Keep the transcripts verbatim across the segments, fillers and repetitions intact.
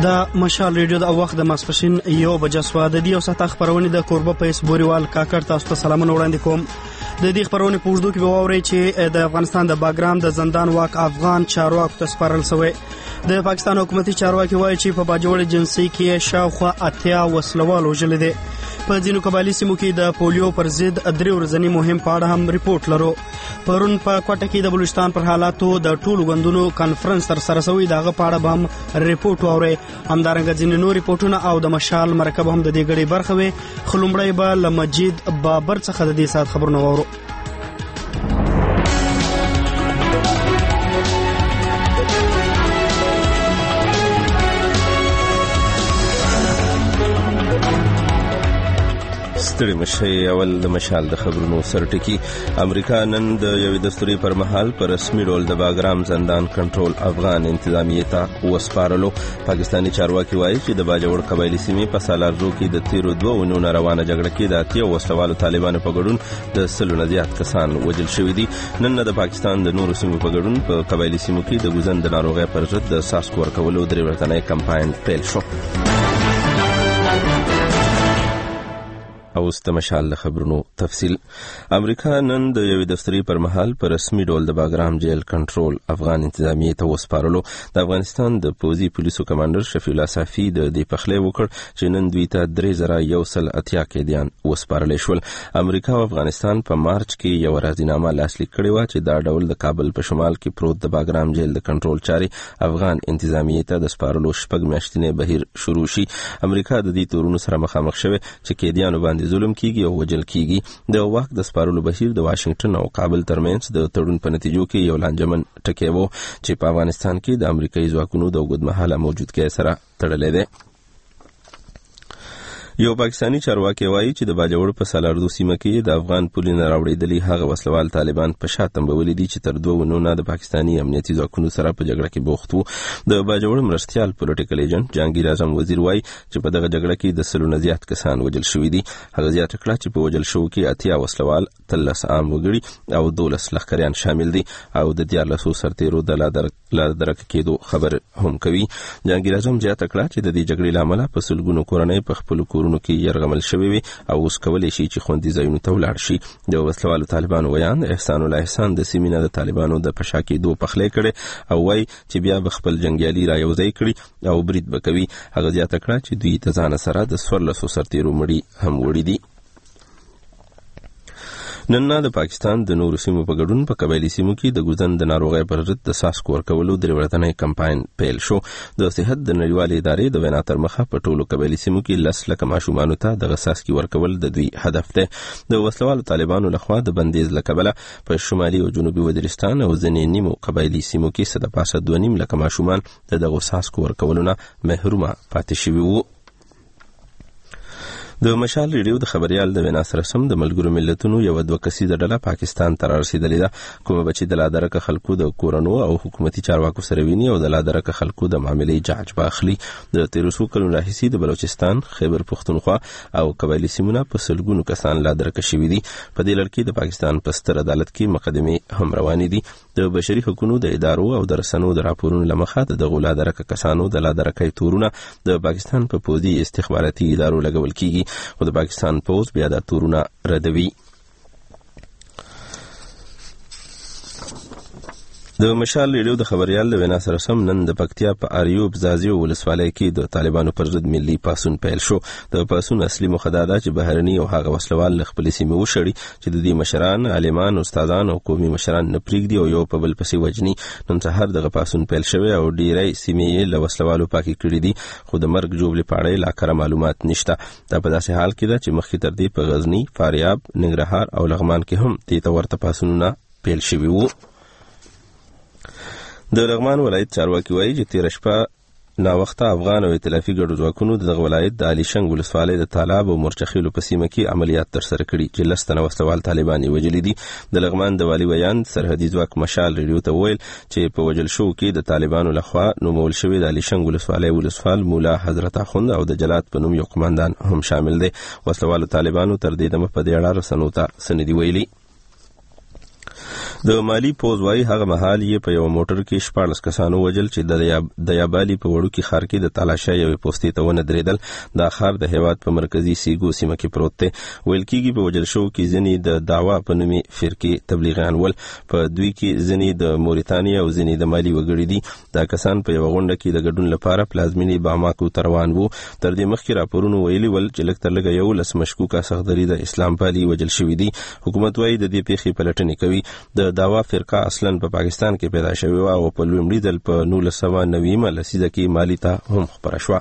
د مشال ریډیو د وخت د ماسپښین یو بجه سوه د دې او ساعت خبرونه د کوربه پیس بوريوال کاکړ تاسو ته سلامونه وړاندې کوم. د دې خبرونه په وژدو کې به واورئ چې د افغانستان د باګرام د زندان واک افغان چارواکو ته سپارل شوی. د پاکستان حکومتي چارواکي وایي چې په باجوړ جنسي کې شاوخوا اتیا وسلوال وژل دي. په ځینو قبایلي سیمو کې د پولیو پر ضد درې ورځنی مهم په اړه هم ریپورت لرو. پرون په کوټه کې د بلوچستان پر حالاتو د ټولو غوندونو کانفرنس تر سره شوی. دغه په اړه به هم ریپورت واورئ. همدارنګه ځینې نور ریپورتونه او د مشال مرکب هم د دې غړي برخه وي. خلومړی به له مجید بابر څخه د دې ساعت خبرونه واورو. ستړي مشي. اول د مشال د خبرونو سرټکی. امریکا نن د یوې دستوري پر مهال پر رسمي ډول د باګرام زندان کنټرول افغان انتظامیه ته وسپارلو. پاکستانی چارواکي وایي چې د باجوړ قبایلی سیمې په سالارزو کې د تیرو دوه اونونو روانه جګړه کې د اتیا وسلوالو طالبانو په ګډون د سلو نه زیات کسان وژل شوي دي. نن د پاکستان د نورو سیمو په ګډون په قبایلی سیمو کې د ګوزند ناروغۍ پر ضد د ساسکو ورکولو درې ورځنی کمپاین پیل شو. اوس د مشال د خبرونو تفصیل. امریکا نن د یوې دفتري پر مهال پر رسمي ډول د باګرام جیل کنټرول افغان انتظامیه ته وسپارلو. د افغانستان د پوځي پولیسو کمانډر شفیع الله صافي د دې پخلی وکړ چې نن دوی ته درې زره یو سل اتیا قیدیان وسپارل شول. امریکا او افغانستان په مارچ کې یو راضینامه لاسلیک کړې و چې دا ډول د کابل په شمال کې پروت د باګرام جیل د کنټرول چاري افغان انتظامیه ته د سپارلو شپږ میاشتنی بهیر شروع شي. امریکا د دې تورونو سره مخامخ شوه چې قیدیانو باندې ظلم کیږي او وژل کیږي. د واک د سپارلو بهیر د واشنگټن او کابل ترمنځ د تړون په نتیجو کې یو لانجمن ټکی و چې په افغانستان کې د امریکایي ځواکونو د اوږدمهاله موجودګۍ سره تړلی دی. یو پاکستانی چارواکي وایي چې د باجوړ په سالارزو سیمه کې د افغان پولینه راوړېدلي هغه وسلوال طالبان په شا تنبولي دي چې تر دوه ونو د پاکستانی امنیتي ځواکونو سره په جګړه کې بوخت وو. د باجوړ مرستيال پولیټیکل ایجنټ جهانگیر اعظم وزیر وایي چې په دغه جګړه کې د سلو نه زیات کسان وژل شوي دي. هغه زیاته کړه چې په وژل شوو کې اتیا وسلوال، تلس عام وګړي او دولس لښکریان شامل دي او د دیارلسو سرتیرو د لادرک کېدو خبر هم کوي. جهانگیر اعظم زیاته کړه چې د دې جګړې لامل په سلګونو کورنۍ په خپل کورونو کې يرغمل شوی وي او اوس کولای شي چې خوندي ځایونو ته ولاړ شي. د وسلوالو طالبانو ویان احسان الله احسان د سیمینه د طالبانو د پشاکي دوه پخلی کړي او وای چې بیا به خپل جنگیالي را یوځای کړي او برید وکوي. هغه زیاته کړه چې دوی ته ځان سره د سورلسو سرتیرو مړي هم وړي دي. نن د پاکستان د نورو سیمو په ګډون په قبایلی سیمو کې د ګوزند د ناروغۍ پر ضد د ساسکو ورکولو درې ورځنی کمپاین پیل شو. د صحت د نړیوالې ادارې د وینا تر مخه په ټولو قبایلی سیمو کې لس لکه ماشومانو ته د ساسکي ورکول د دوی هدف دی. د وسلوالو طالبانو لخوا د بندیز له کبله په شمالي او جنوبي وزیرستان او ځینې نیمو قبایلی سیمو کې څه د پاسه دوه نیم لکه ماشومان د دغو ساسکو ورکولو نه محرومه پاتې شوي وو. د مشال ریډیو د خبريال د وینا سره سم د ملګرو ملتونو یو دوه کسیزه ډله پاکستان ته رسیدلې ده. کومه بچی د لادرکه خلکو د کورونو او حکومتي چارواکو سره ویني او د لادرکه خلکو د معاملې جاج باخلي. د تیروسو کلونو راهیسي د بلوچستان، خیبر پختونخوا او قبایلی سیمونه په سلګونو کسان لادرکه شوي دي. په دې لړ کې د پاکستان په ستر عدالت کې مقدمې هم روانې دي. د بشري حقوقو د ادارو او د رسنیو د راپورونو لمخه د دغو لادرکه کسانو د لادرکې تورونه د پاکستان په پوځي استخباراتي ادارو لګول کیږي خو د پاکستان پوز بیا د تورونه ردوي. د مشال ریډیو د خبريال د وینا سره سم نن د پکتیا په اریوب زازیو ولسوالۍ کې د طالبانو پر ضد ملي پاسون پیل شو. د پاسون اصلي موخه دا ده چې بهرني او هغه وسلوال له خپل سیمې وشړي چې د دې مشران، عالمان، استادان او قومي مشران نه پرېږدي او یو په بل پسې وجني. نن سهار دغه پاسون پیل شوی او ډیری سیمې له وسلوالو پاکي کړي دي خو د مرګ جوړې په اړه لا کره معلومات نشته. دا په داسې حال کې ده چې مخکې تر دې په غزنی، فاریاب، ننګرهار او لغمان کې هم دې ته ورته پاسونونه پیل شوي وو. د لغمان ولایت چارواکي وایي چې تیر شپه ناوخته افغان او ائتلافي ګډو ځواکونو دغه ولایت د علي شنګ ولسوالۍ د تالاب او مرچخیلو په سیمه کې عملیات ترسره کړي چې لس تنه وسلوال طالبان یې وژلي دي. د لغمان د والي ویان سرحدي ځواک مشال ریډیو ته وویل چې په وژل شوو کې د طالبانو لخوا نومول شوي د علي شنګ ولسوالۍ ولسوال مولا حضرت اخوند او د جلات په نوم یو قماندان هم شامل دی. وسلوالو طالبانو تر دې دمه په دې اړه رسنیو ته څه نه دي ویلي. د مالی پوز وايي هغه مهال یې په یو موټر کې شپاړس کسانو وجل چې د یابالي په وړوکي ښار کې د تالاشۍ یوې پوستې ته ونه درېدل. دا ښار د هېواد په مرکزي سیګو سیمه کې پروت دی. ویل کېږي په وجل شوو کې ځینې د دعوا په نومي فرقې تبلیغیان ول. په دوی کې ځینې د موريتانیا او ځینې د مالي وګړي دي. دا کسان په یو غونډه کې د ګډون لپاره پلازمینې باماکو ته روان وو. تر دې مخکې راپورونو ویلي ول چې لږ تر لږه یولس مشکوکه صخدري د اسلام پالي وجل شوي دي. حکومت وايي د دې پیښې پلټنې کوي. د دعوا فرقه اصلا په پا پاکستان کې پیدا شوې و او په لومړي ځل په نولس سوه نوي لسیزه کې مالي ته هم خپره شوه.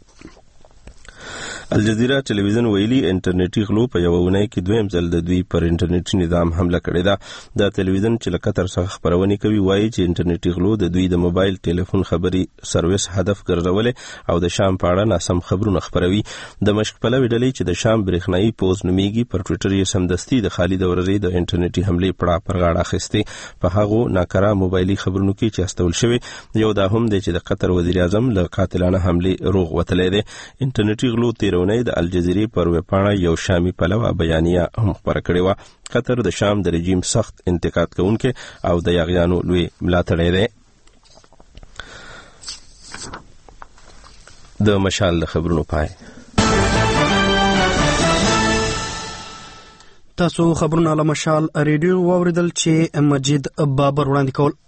الجزیره ټلویزیون ویلي انټرنیټي غلو په یو اونۍ کې دویم ځل د دوی پر انټرنیټي نظام حمله کړې ده. دا ټلویزیون چې له قطر څخه خبرونه کوي وایي چې انټرنیټي غلو د دوی د موبایل ټلیفون خبري سرویس هدف ګرځولې او د شام په اړه ناسم خبرونه خبروي. د مشک پلوي ډلې چې د شام برېښنايي پوز نومیږي پر ټوئیټر یې سمدستي د خالد ورزي د انټرنیټي حمله پړه پر غاړه اخیستې. په هغه ناکاره موبایلي خبرونو کې چې استول شوی یو دا هم دی چې د قطر وزیر اعظم له قاتلانه حمله روغ وتلې ده. انټرنیټي غلو تیرونی د الجزیرې پر وپاڼه یو شامي پلوه بیانیه هم خبره کړې وه. قطر د شام د رژیم سخت انتقاد کوونکی او د یاغیانو لوی ملاتړی دی. د مشال د خبرونو پای. تاسو خبرونه له مشال ریډیو واوریدل چې مجید بابر وړاندې کول.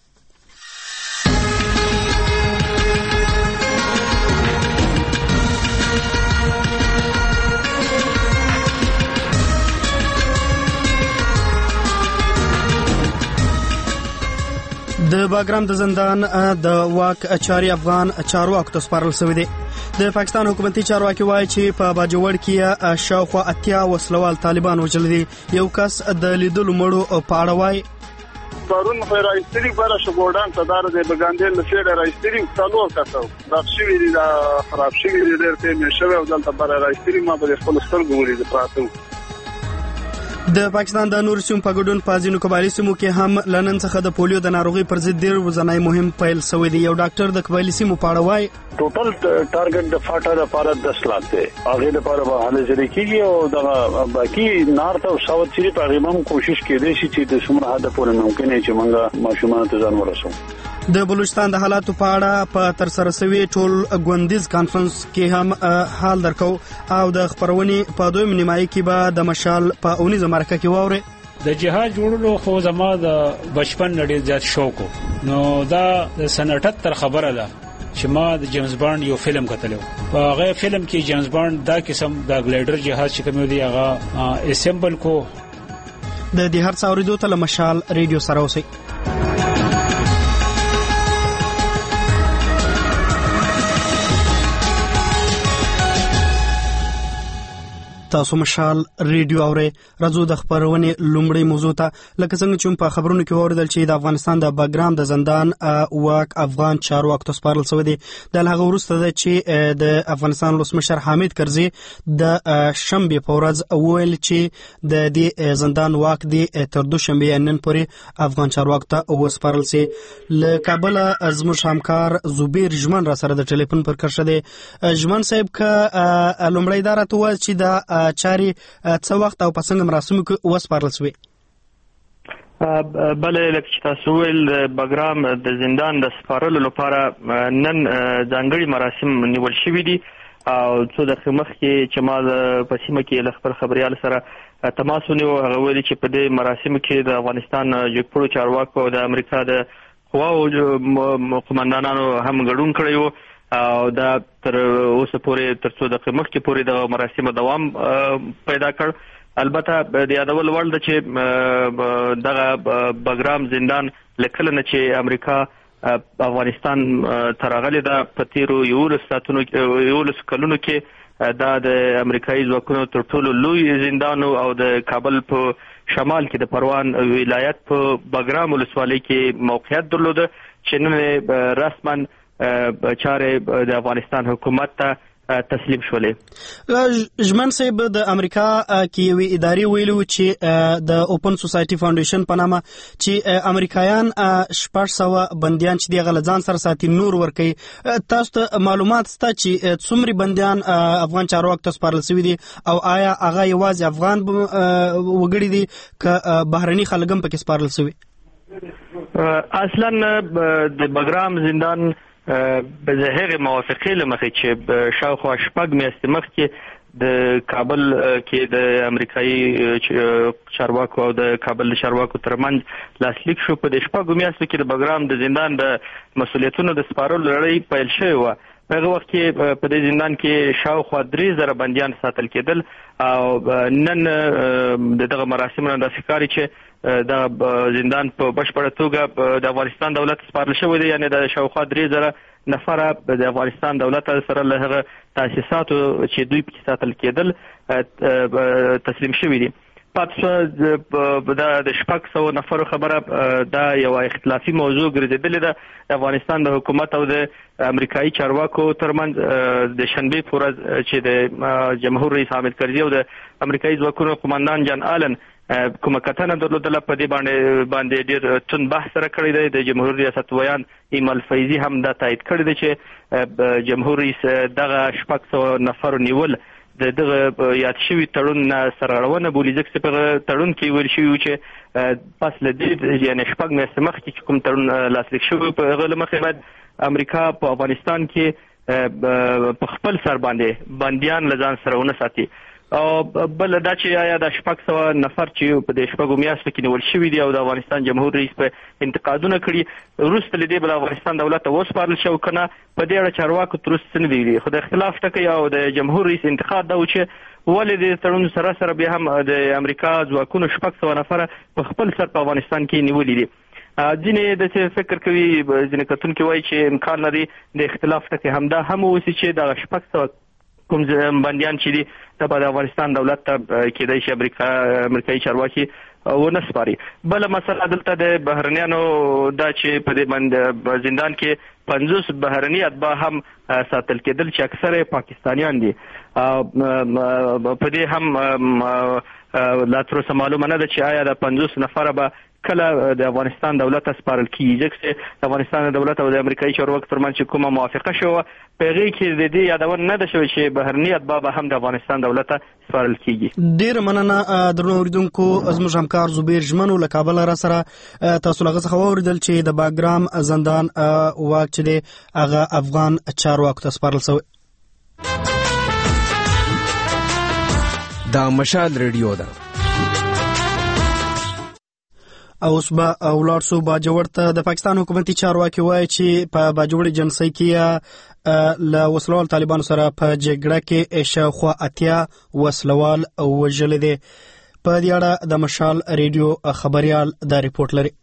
د باګرام د زندان د واک چاري افغان چارواکو ته سپارل شوی دی. د پاکستان حکومتي چارواکي وایي چې په باجوړ کې شاوخوا اتیا وسلوال طالبان وژل دي. یو کس د لیدلو مړو په اړه وایي بارون خو راځي بره شګوډان ته دار د بګاندې له فیر راځي څلور کسو دا شوی دی دا خراب شوی دی درته نشوي او دلته بره راځي ما په خپل سترګو ولیدل پاتو. د پاکستان د نور سیمو په ګډون په ځینو قبایلي سیمو کې هم لنن څخه د پولیو د ناروغي پر ضد ډېر ورځنی مهم پیل شوی دی. یو ډاکټر د قبایلي سیمو په اړه وایي ټوټل ټارګټ د فاټا لپاره دس لاک دی. هغه لپاره به حل ځری کیږي او د باقي نارته او ساوث سری په اړه هم کوشش کېدای شي چې د څومره حد پورې ممکن چې موږ ماشومان ته ځان ورسو. د بلوچستان د حالاتو په اړه په تر سره شوی ټول غوندیز کانفرنس کې هم حال درکو او د خبرونې په دویم نیمایي کې به د مشال په اونیزه مرکه کې واوري. د جهاد جوړولو خو زما د بچپن ډېر زیات شوق نو دا د سنټت تر خبره ده چې ما د جیمز بانډ یو فلم کتلو. په هغه فلم کې جیمز بانډ دا قسم د ګلیډر جهاز چې کوم دی هغه اسمبل کو. د دې هر څه اوریدو ته مشال ریډیو سره اوسئ. تاسو مشال ریډیو اورئ. راځو د خبرونې لومړی موضوع ته. لکه څنګه چې په خبرونو کې اوریدل چې د افغانستان د باګرام د زندان واک افغان چارواکو ته سپارل شوی دی. د هغه وروسته ده چې د افغانستان ولسمشر حامد کرزي د شنبه په ورځ وویل چې د دې زندان واک دی تر دوشنبه نن پورې افغان چارواکو ته وسپارل شي. له کابل زموږ همکار زبیر جمن را سره د ټلیفون پر کرشه دی. جمن صاحب ک لومړی دارته و چې د چاري څو وخت او پسنګ مراسمو کې وسپارل شوی. بله لکه چې تاسو ویل باګرام د زندان د سپارلو لپاره نن ځانګړي مراسم نیول شوي دي او څو دقیقې مخکې چې ما په سیمه کې له خپل خبریال سره تماس ونیو هغه ویلي چې په دې مراسمو کې د افغانستان جګپوړو چارواکو او د امریکا د قواو قمندانانو هم ګډون کړی وو او دا تر اوسه پورې تر څو دقیقې مخکې پورې د مراسمو دوام پیدا کړ. البته د یادول وړ ده چې دغه باګرام زندان لکله نه چې امریکا افغانستان ته راغلې ده په تیرو یولس ساعتونو یولس کلونو کې دا د امریکایي ځواکونو تر ټولو لوی زندان او د کابل په شمال کې د پروان ولایت په باګرام ولسوالۍ کې موقعیت درلوده چې نن رسما چارې د افغانستان حکومت ته تسلیم شولې. ژمن صاحب د امریکا کې یو اداري ویلو چې د اوپن سوسایټي فاونډیشن په نامه چې امریکایان شپږ سوه بندیان چې دی غلطان سره ساتي نور ورکي. تاسو ته معلومات شته چې څومره بندیان افغان چارواکو ته سپارل شوي دي او آیا هغه یوازې افغان وګړي دي که بهرني خلک هم پکې سپارل شوي؟ اصلا د بګرام زندان به هغه موافقه لمخې چې شاوخوا شپږ میاشتې مخکې د کابل کې د امریکایي چارواکو او د کابل چارواکو ترمنځ لاسلیک شو. په د شپږو میاشتو کې د بګرام د زندان د مسولیتونو د سپارلو لړۍ پیل شوې وه. په هغه وخت کې په دې زندان کې شاوخوا درې زره بندیان ساتل کېدل او نن دغه مراسمونه داسې ښکاري چې د زندان په بشپړه توګه د افغانستان دولت سپارل شوی دی، یعنې د شاوخوا درې زره نفره د افغانستان دولت سره له هغه تاسیساتو چې دوی پکې ساتل کېدل تسلیم شوي دي. پاتې د شپږ سوه نفرو خبره دا یوه اختلافي موضوع ګرځېدلې ده. د افغانستان د حکومت او د امریکایي چارواکو ترمنځ د شنبې په ورځ چې د جمهور رئیس حامد کرزي او د امریکایي ځواکونو قماندان جان آلن کومه کتنه درلودله، په دې باندې باندې ډېر توند بحث سره کړی دی. د جمهور ریاست ویان ایمل فیضي هم دا تایید کړی دی چې جمهور رئیس دغه شپږ سوه نفرو نیول د دغه یاد شوي تړون سرغړونه بولي، ځکه چې په تړون کې ویل شوي و چې پس له دې یعنې شپږ میاشتې مخکې چې کوم تړون لاسلیک شوی په هغه له مخې باید امریکا په افغانستان کې په خپل سر باندې بندیان له ځان سره ونه ساتي. او بل دا چې آیا د شپږ سوه نفر چې په دې شپږو میاشتو کې نیول شوي دي او د افغانستان جمهور رئیس په انتقادونه کړي، وروسته له دې به د افغانستان دولت ته وسپارل شي او که نه په دې اړه چارواکو تر اوسه څه نه دي. خو د اختلاف ټکی او د جمهور رئیس انتقاد دا و چې ولې د تړون سره سره بیا هم د امریکا ځواکونو شپږ سوه نفره په خپل سر په افغانستان کې نیولي دي. ځینې داسې فکر کوي، ځینې کتونکي وایي چې امکان لري د اختلاف ټکی همدا هم واوسي چې دغه شپږ سوه کوم بندیان چې دي دا به د افغانستان دولت ته کېدای شي امریکا امریکایي چارواکي ونه سپاري. بله مسله دلته د بهرنیانو دا چې په دې زندان کې پنځوس بهرني اتباع هم ساتل کېدل چې اکثره پاکستانیان دي. په دې هم لا تر اوسه معلومه نه ده چې آیا د پنځوس نفره به کله د افغانستان دولت ته سپارل کېږي، ځکه چې د افغانستان دولت او د امریکایي چارواکو ترمنځ چې کومه موافقه شوه په هغې کې د دې یادونه نه ده شوې چې بهرني اتباع به هم د افغانستان دولت ته سپارل کېږي. ډېره مننه درنو اورېدونکو. زموږ همکار زبیر ژمن له کابله را سره تاسو له هغه څخه واورېدل چې د باګرام زندان واک چې دی هغه افغان چارواکو ته سپارل شوی. دا مشال ریډیو ده. اوس به ولاړ شو باجوړ ته. د پاکستان حکومتي چارواکي وایي چې په باجوړ ایجنسۍ کې له وسلوال طالبانو سره په جګړه کې شاوخوا اتیا وسلوال وژلي دي. په دې اړه د مشال ریډیو خبريال دا ریپورت لري.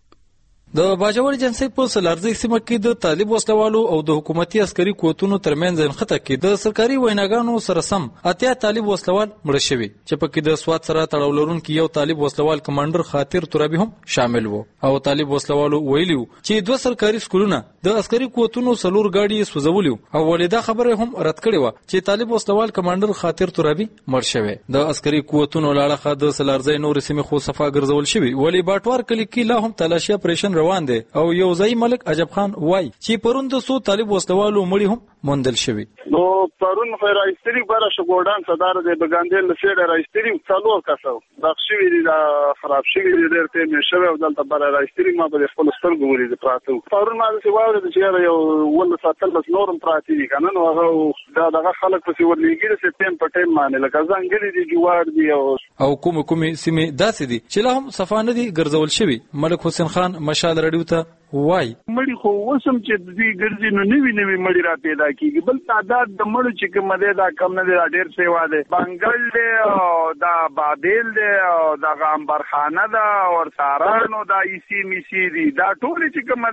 د باجوړ ایجنسۍ په سلارزي سیمه کې د طالب وسلوالو او د حکومتي عسکري قوتونو ترمنځ نښته کې د سرکاري ویناګانو سره سم اتیا طالب وسلوال مړه شوي، چې پکې د سواد سره تړاو لرونکي یو طالب وسلوال کمانډر خاطر ترابي هم شامل وو. او طالب وسلوالو ویلي چې دوه سرکاري سکولونه د عسکري قوتونو څلور ګاډي سوځولي او ولې دا خبره هم رد کړې وه چې طالب وسلوال کمانډر خاطر ترابي مړ شوی. د عسکري قوتونو له اړخه د سلارزي نور سیمې خو صفا ګرځول شوي، ولې باټوار کلي کې لا هم تلاشي اپریشن روان دی. او یو ځای ملک عجب خان وای چې پرون د سو طالب وسلوالو مړي هم موندل شوي. نو پرون خو راځتري بره شګوډان صدر د بګاندل لسیډ راځتري څلور کسو دا شوی دی دا خراب شوی دی درته مې شوی او دلته بره راځتري ما په خپل سترګو ولید پراته. پرون ما چې واورید چې یو ول ساتل بس نورم پراته دي کنه، نو هغه دا دغه خلک په ور لګیږي چې ټیم په ټیم باندې لکه ځنګلي دي جوار دي او او کوم کوم سیمه داسې دي چې لا هم صفانه دي ګرځول شوی. ملک حسین خان مشال رډیو ته وای مړی خو وسم چې دوی ګرځي نو نوی نوی مړی را پیدا کیږي، بل تعداد د مړو چې کوم دی دا کم نه دی، ډیر سیوا دی. بنگل دی او دا بادل دی او دا غامبرخانه ده او سارانو دا ایسی میسی دي، دا ټول چې کوم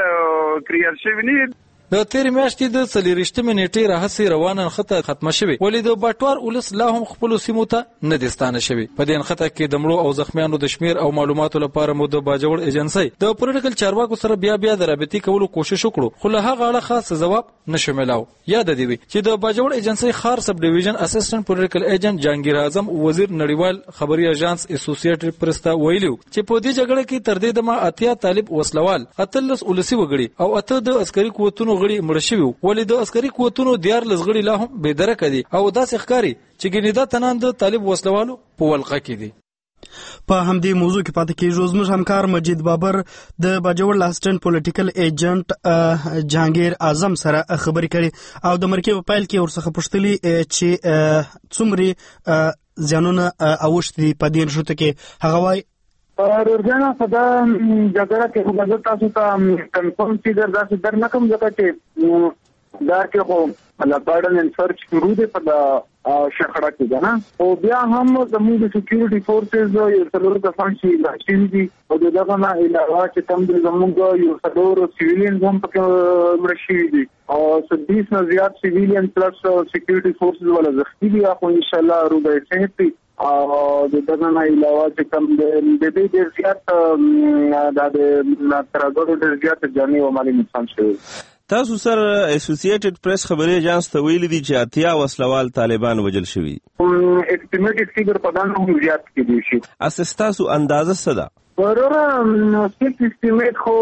دی کریئر شوی نه. د تیر میاشتې د څلېرویشتمې نیټې راهیسې روانه نښته ختمه شوې، ولې د باټوار ولس لا هم خپلو سیمو ته نه دي ستانه شوي. په دې نښته کې د مړو او زخمیانو د شمیر او معلوماتو لپاره مو د باجوړ ایجنسۍ د پولیټیکل چارواکو سره بیا بیا د رابطې کولو کوشش وکړو، خو له هغه اړه خاص ځواب نشو میلاو. یاد دی وي چې د باجوړ ایجنسۍ خار سب ډیویژن اسسټنټ پولیټیکل ایجنټ جهانگیر اعظم وزیر نړیوال خبري اژانس اسوسییټډ پریس ته ویلو چې په دې جګړه کې تر دې دمه اتیا طالب وسلوال، اتلس ولسی وګړي او اته د عسکري قوتونو غړي مړ شوي، ولې د عسکري قوتونو دیارلس غړي لا هم بې درکه دي او داسې ښکاري چې ګنې دا تنان د طالب وسلوالو په ولقه کې دي. په همدې موضوع کې پاتې کېږو. زموږ همکار مجید بابر د باجوړ لاسټنټ پولیټیکل ایجنټ جهانګیر اعظم سره خبرې کړې او د مرکې په پیل کې ورڅخه پوښتلي چې څومره زیانونه اوښتي په دې نښتو کې. هغه وایي روزانه خدا جګړه کې خو تاسو ته کنفرم فیګر داسې در نه کوم ځکه چې دا کې خو لپاره نن سرچ شروع دی په دا شخړه کې ده نه او بیا هم زموږ د سکیورټي فورسز یو څلور کسان چې لاشین دي او دغه نه علاوه چې کوم د زموږ یو څلور سیویلین هم پکې مرشي دي او سدیس نه زیات سیویلین پلس سکیورټي فورسز ولا زخمی دي خو ان شاء الله روبه صحت او دغه نه علاوه چې کوم د دې ډیر زیات د ترګړو ډیر زیات جاني او مالي نقصان شوی. تاسو سر اسوسییټډ پریس خبري اژانس ته ویلي دي چې اتیا وسلوال طالبان وجل شوي. اسټیمیټډ فیګر په دانه هم زیات کېدی شي. اساس تاسو اندازه څه ده؟ ورته سټیټ اسټیمیټ خو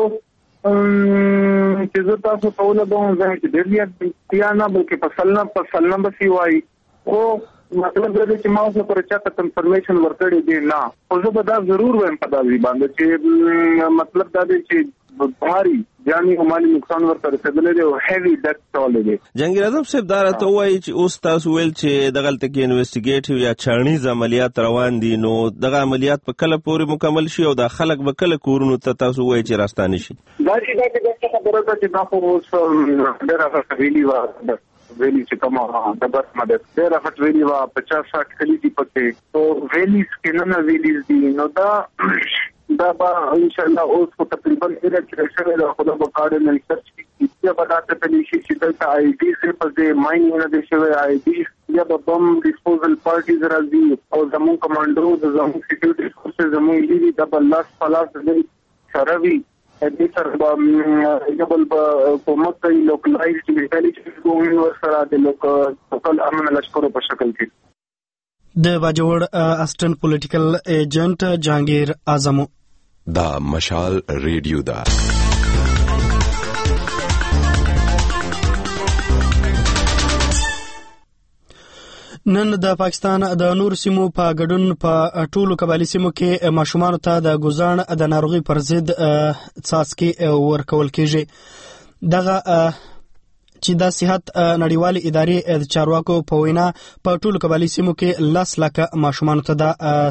چې زه تاسو ته ولګوم چې ډېر زیات یا نه بلکې په سلنه په سلنه بسی وایي خو مطلب دا چې ما اوس پر چاته کنفرمیشن ورکړی دی نه خو زه به دا ضرور وایم په دا باندې چې مطلب دا دی چې بهاري جاني او مالي نقصان ورته رسیدلی دی او هیوی ډیت ټول دی. جنگیر اعظم صاحب دا راته وایي چې اوس تاسو ویل چې دغه تل کې انویسټیګیټیو یا چارنیز عملیات روان دي نو دغه عملیات په کله پورې مکمل شي او د خلک به کله کورونو ته تاسو وایي چې راستانه شي؟ دا چې دا چې خبره ده چې دا خو اوس ډېر هغه ویلي و ویلی چې کومه د بس مدد ډېر هغه ویلي و پچاس ساټ کلی دي پکې او ویلیز کې نه ویلیز دي نو دا دا به ان شاء الله اوس په تقریبا ډېر چې شوی دا خو د کارډ نن سرچ کې په داته په نشي چې دلته آی ډي سره په دې ماینینګ نه دي شوی آی ډي یا د بم ډیسپوزل پارټیز راځي او زموږ کمانډو زموږ سکیورټي فورسز زموږ لیدي د بلاس پلاس د سروي دې سره یبل کومک کوي لوکلایز انټيليجنس کومین ور سره د لوکل امن لشکرو په شکل کې. د باجوړ اسټنټ پولیټیکل ایجنټ جهانګیر اعظم. دا مشال ریډیو دا نن د پاکستان د نور سیمو په ګډون په ټولو قبایلی سیمو کې ماشومان ته د ګوزان د ناروغي پر ضد څاڅکي ورکول کیږي. دغه چې د صحت نړیوالې ادارې د چارواکو په وینا په ټولو قبایلی سیمو کې لس لکه ماشومان ته د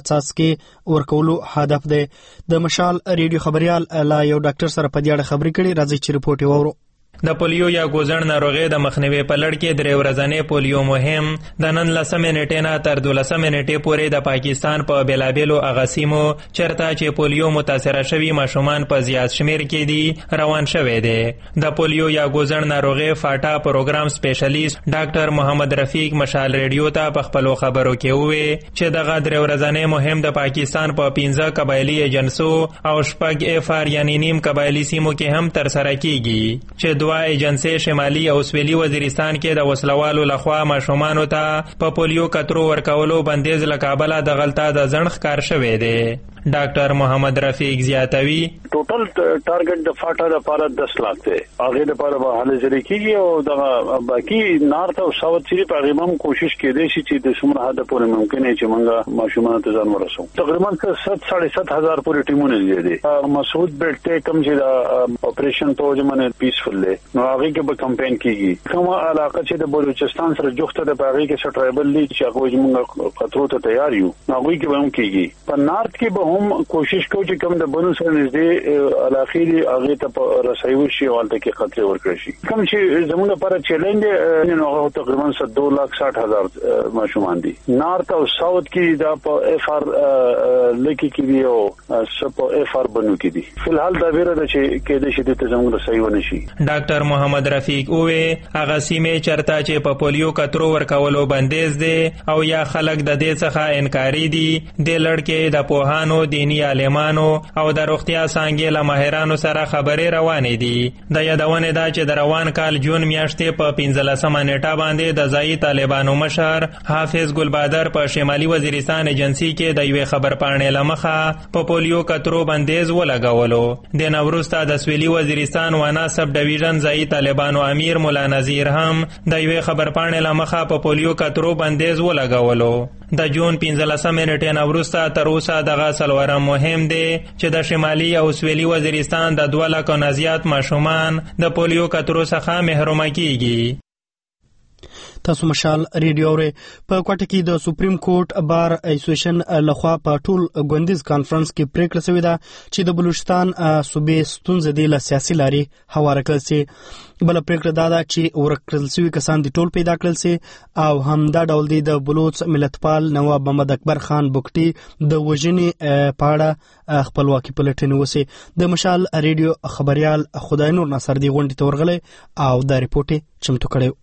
څاڅکي ورکولو هدف دی. د مشال ریډیو خبريال لا یو ډاکټر سره په دې اړه خبرې کړي. راځي چې رپورټ وورو. د پولیو یا ګوزن ناروغي د مخنیوي په لړ کې درې ورځې پولیو مهم د نن لسمه نیټه نه تر دولسمه نیټه پورې د پاکستان په بیلابیلو اغاسیمو چرته چې پولیو متاثر شوی ماشومان په زیات شمیر کې دي روان شوی دی. د پولیو یا ګوزن ناروغي فاټا پروګرام سپیشلیست ډاکټر محمد رفیق مشال ریډیو ته په خپل خبرو کې وویل چې دغه درې ورځې مهم د پاکستان په پنځه قبایلی ایجنسو او شپږ اف ار یعنی نیم قبایلی سیمو کې هم تر سره کیږي چې دوا ایجنسی شمالي او سویلي وزیرستان کې د وسلوالو لخوا ماشومانو ته په پولیو کترو ورکولو بندیز له کابله د غلطه د ځنډ ښکار شوی دی. ډاکټر محمد رفیق زیاتوي ټوټل ټارګټ د فاټا لپاره دس لاک دی. هغه لپاره به حل جری کیږي او د باقي نارت او ساوث سری په غیمم کوشش کېدې شي چې د څومره حد پورې ممکن چې موږ ماشومان ته ځان ورسو. تقریبا ست ساڑھے ست هزار پورې ټیمونه دي. مسعود بیلټ کوم چې د اپریشن فوج باندې پیسفل دی نو هغه کې به کمپاین کیږي. کومه علاقه چې د بلوچستان سره جوخته د باغی کې سټرایبل لیډ چې هغه موږ خطرو ته تیار یو هغه کې به هم کیږي. په نارت کې به هم کوشش کوو چې کوم د بنو سره نږدې علاقې دي هغه ته رسایو شي او الته کې خطر ورکړي شي. کوم چې زموږ لپاره چیلنج دی نو هغه تقریبا دو لاک ساٹھ هزار ماشومان دي. نارت او ساوث کې دا په اف ار لکی کې دی او سپ اف ار بنو کې دي. فلحال دا ویره ده چې کې د شدت زموږ رسایو نشي. ډاکټر محمد رفیق اوه هغه سیمه چرته چې په پولیو کترو ورکولو بندیز دي او یا خلک د دې څخه انکاری دي د لړکې د پوهانو دینی عالمانو او د روغتیا څنګه له ماهرانو سره خبرې روانې دي. د یادونه ده چې د روان کال جون میاشتې په پنځلسمه نیټه باندې د ځایي طالبانو مشر حافظ ګلبادر په شمالي وزیرستان ایجنسی کې د یوې خبرپاڼې لمخه په پولیو کترو بندیز ولګولو. د نوروستا د سویلي وزیرستان وانا سب ډیویژن ځایي طالبانو امیر مولا نذیر هم د یوې خبرپاڼې لمخه په پولیو کترو بندیز ولګولو. د جون پنځلسمې نیټې نه وروسته تر اوسه دغه څلورم مهم دی چې د شمالي او سویلي وزیرستان د دوه لکو نه زیات ماشومان د پولیو کترو څخه محرومه کیږي. تاسو مشال ریډیو اورئ. په کوټه کې د سپریم کورټ بار اسوسییشن لخوا په ټول غونډیز کانفرنس کې پریکړه شوې ده چې د بلوچستان صوبې ستونزې د سیاسي لارې هواره کړل شي. بل پریکړه دا ده چې ورکړل شوي کسان د ټول پیدا کړل شي او همدا ډول دی د بلوچ ملتپال نواب محمد اکبر خان بوکټي د وژنې په اړه خپلواکي پلټنې وسي. د مشال ریډیو خبريال خدای نور ناصر دی غونډې ته ورغلی او دا ریپورت چمتو کړی.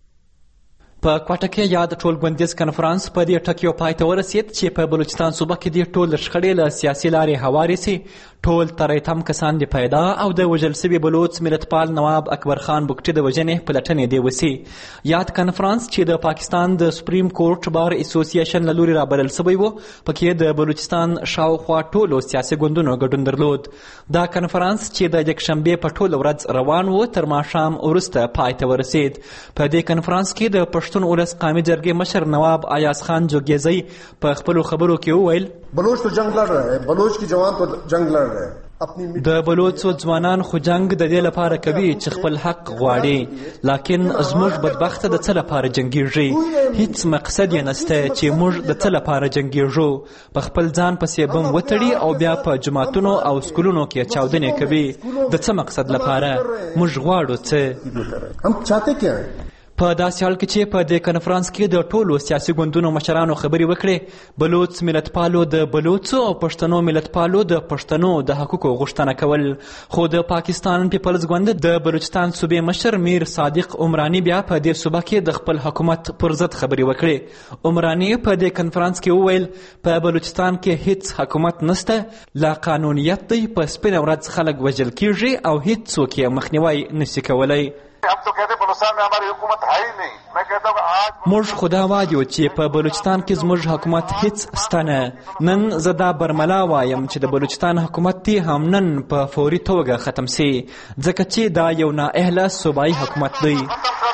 په کوټه کې یاد ټول غونډیز کانفرنس په دې ټکیو پای ته ورسید چې په بلوچستان صوبه کې د ټول شخړې له سیاسي لارې هوارې سي. ټول تریتم کسان د پیدا او د وژل شوي بلوچ ملتپال نواب اکبر خان بوکټي د وژنې پلټنې دی وسي. یاد کانفرنس چې د پاکستان د سپریم کورټ بار اسوسییشن له لوري رابلل شوی و پکې د بلوچستان شاوخوا ټولو سیاسي ګوندونو ګډون درلود. دا کانفرنس چې د یکشنبې په ټول ورځ روان و تر ماښام وروسته پای ته ورسید. په دې کانفرنس کې د پښتون ولس قومي جرګې مشر نواب ایاز خان جوګیزی په خپلو خبرو کې وویل بلوچ تو جنگ لڑ رہے ہیں، بلوچ کی جوان تو جنگ لڑ رہے ہیں. د بلوچو ځوانان خو جنگ د دې لپاره کوي چې خپل حق غواړي، لکن زموږ بدبخته د څه لپاره جنګیږي؟ هیڅ مقصد یې نشته چې موږ د څه لپاره جنګیږو. په خپل ځان پسې بم وتړي او بیا په جماعتونو او سکولونو کې چاودنې کوي. د څه مقصد لپاره؟ موږ غواړو څه؟ هم چاته کې په داسې حال کې چې په دې کنفرانس کې د ټولو سیاسي ګوندونو مشرانو خبرې وکړې، بلوچ ملتپالو د بلوچو او پښتنو ملتپالو د پښتنو د حقوقو غوښتنه کول. خو د پاکستان پیپلز ګوند د بلوچستان صوبې مشر میر صادق عمرانی بیا په دې صوبه کې د خپل حکومت پر ضد خبرې وکړې. عمرانی په دې کنفرانس کې وویل په بلوچستان کې هیڅ حکومت نشته، لا قانونیت دی، په سپینه ورځ خلک وژل کیږي او هیڅ څوک یې مخنیوی نشي کولی. हम तो कहते बलूचिस्तान में हमारी हुकूमत है ही नहीं. मैं कहता हूँ आज موږ خدا وایو چې په بلوچستان کې زموږ حکومت هیڅ ستنه. نن زه دا برملا وایم چې د بلوچستان حکومت دی هم نن په فوري توګه ختم سي، ځکه چې دا یو نااهله صوبایي حکومت دی.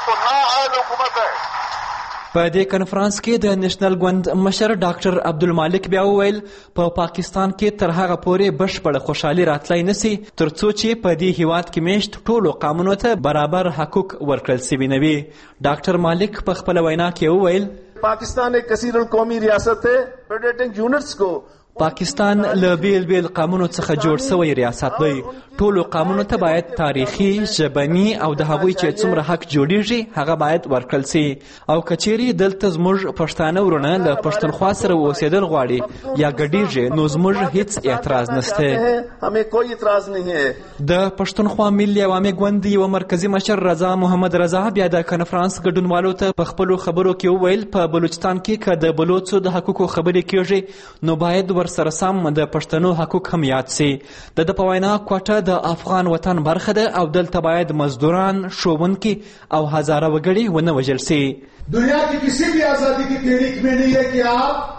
په دې کنفرانس کې د نېشنل ګوند مشر ډاکټر عبدالمالک بیا وویل په پاکستان کې تر هغه پورې بشپړه خوشحالي راتلی نشي تر څو چې په دې هیواد کې میشت ټولو قومونو ته برابر حقوق ورکړل سوي نه وي. ډاکټر مالک په خپله وینا کې وویل پاکستان ایک کثیر القومی ریاست ہے، فیڈریٹنگ یونٹس کو پاکستان له بیل بیل قومونو څخه جوړ شوی ریاست دی. ټولو قومونو ته باید تاریخي، ژبني او د هغوی چې څومره حق جوړیږي هغه باید ورکړل سي. او کچېرې دلته زموږ پښتانه ورونه له پښتونخوا سره اوسېدل غواړي یا ګډیږي نو زموږ هیڅ اعتراض نشته. ہمیں کوئی اعتراض نہیں ہے. د پښتونخوا ملي عوامي ګوند یوه مرکزي مشر رضا محمد رضا بیا د کنفرانس ګډونوالو ته په خپلو خبرو کې وویل په بلوچستان کې که د بلوچو د حقوقو خبرې کېږي نو باید سره سم د پښتنو حقوق هم یاد سي. د ده په وینا کوټه د افغان وطن برخه ده او دلته باید مزدوران، ښوونکي او هزاره وګړي ونه وژل سي. دنیا کی کسی بھی آزادی کی تحریک میں نہیں ہے کہ آپ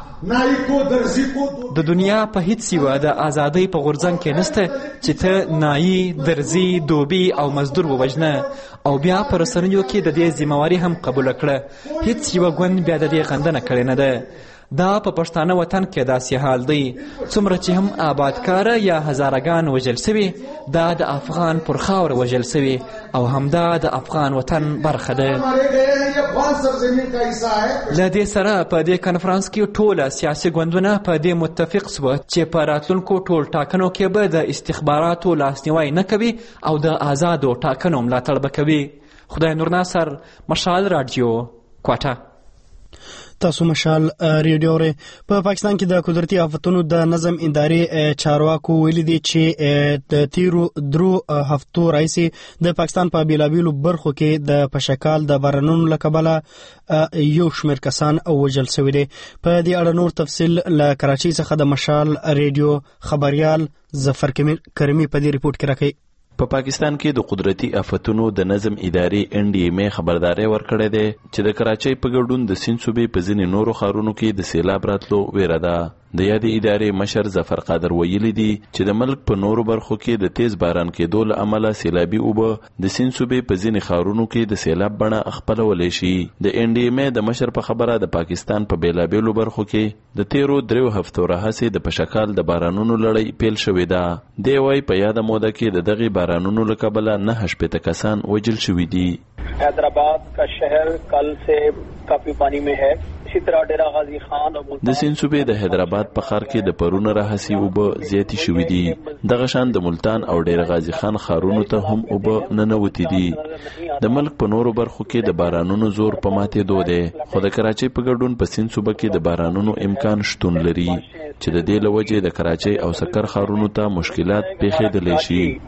د دنیا په هیڅ یوه د ازادۍ په غورځنګ کې نشته چې ته نایي، درزي، دوبي او مزدور ووژنه او بیا په رسنیو کې د دې ذمهواري هم قبوله کړه. هیڅ یوه ګوند بیا د دې غندنه کړې نه ده. دا په پښتانه وطن کې داسې حال دی. څومره چې هم آبادکاره یا هزارګان وژل سوي دا د افغان پر خاوره وژل سوي او همدا د افغان وطن برخه ده. له دې سره په دې کنفرانس کې ټوله سیاسي ګوندونه په دې متفق سوه چې په راتلونکو ټول ټاکنو کې به د استخباراتو لاسنیوی نه کوي او د آزادو ټاکنو ملاتړ به کوي. خدای نور ناصر، مشال رادیو، کوټه. تاسو مشال ریډیو اورئ. په پاکستان کې د قدرتي آفتونو د نظم ادارې چارواکو ویلي دي چې د تیرو درو هفتو راهیسې د پاکستان په بیلابیلو برخو کې د پشکال د بارانونو له کبله یو شمېر کسان وژل شوي دي. په دې اړه نور تفصیل له کراچۍ څخه د مشال ریډیو خبریال ظفر کریمي په دې ریپورټ کې راکوي. په پا پاکستان کې د قدرتي آفتونو د نظم ادارې ان ډي ایم ای خبرداري ورکړې ده چې د کراچۍ په ګډون د سیند صوبې په ځینې نورو ښارونو کې د سیلاب راتلو ویره ده. د یادې ادارې مشر ظفر قادر ویلي دي چې د ملک په نورو برخو کې د تیز باران کېدو له امله سیلابي اوبه د سیند صوبې په ځینې ښارونو کې د سیلاب بڼه خپلولی شي. د این ډي ایم ای د مشر په خبره د پاکستان په بیلابیلو برخو کې د تیرو دریو هفتو راهیسې د پشکال د بارانونو لړۍ پیل شوې ده. دی وایي په یاده موده کې د دغې بارانونو له کبله نهه شپېته کسان وژل شوي دي. حیدرآباد کا شهر کل سے کافی پانی میں ہے. اسی طرح ډیرا غازی خان او د سیند صوبې د حیدرآباد په ښار کې د پرونه راهسي اوبه زیاتې شوي دي. دغه شان د ملتان او ډیرا غازی خان ښارونو ته هم اوبه ننوتي دي. د ملک په نورو برخو کې د بارانونو زور په ماتېدو دی، خو د کراچۍ په ګډون په سیند صوبه کې د بارانونو امکان شتون لري چې د دې له وجې د کراچۍ او سکر ښارونو ته مشکلات پیښېدلی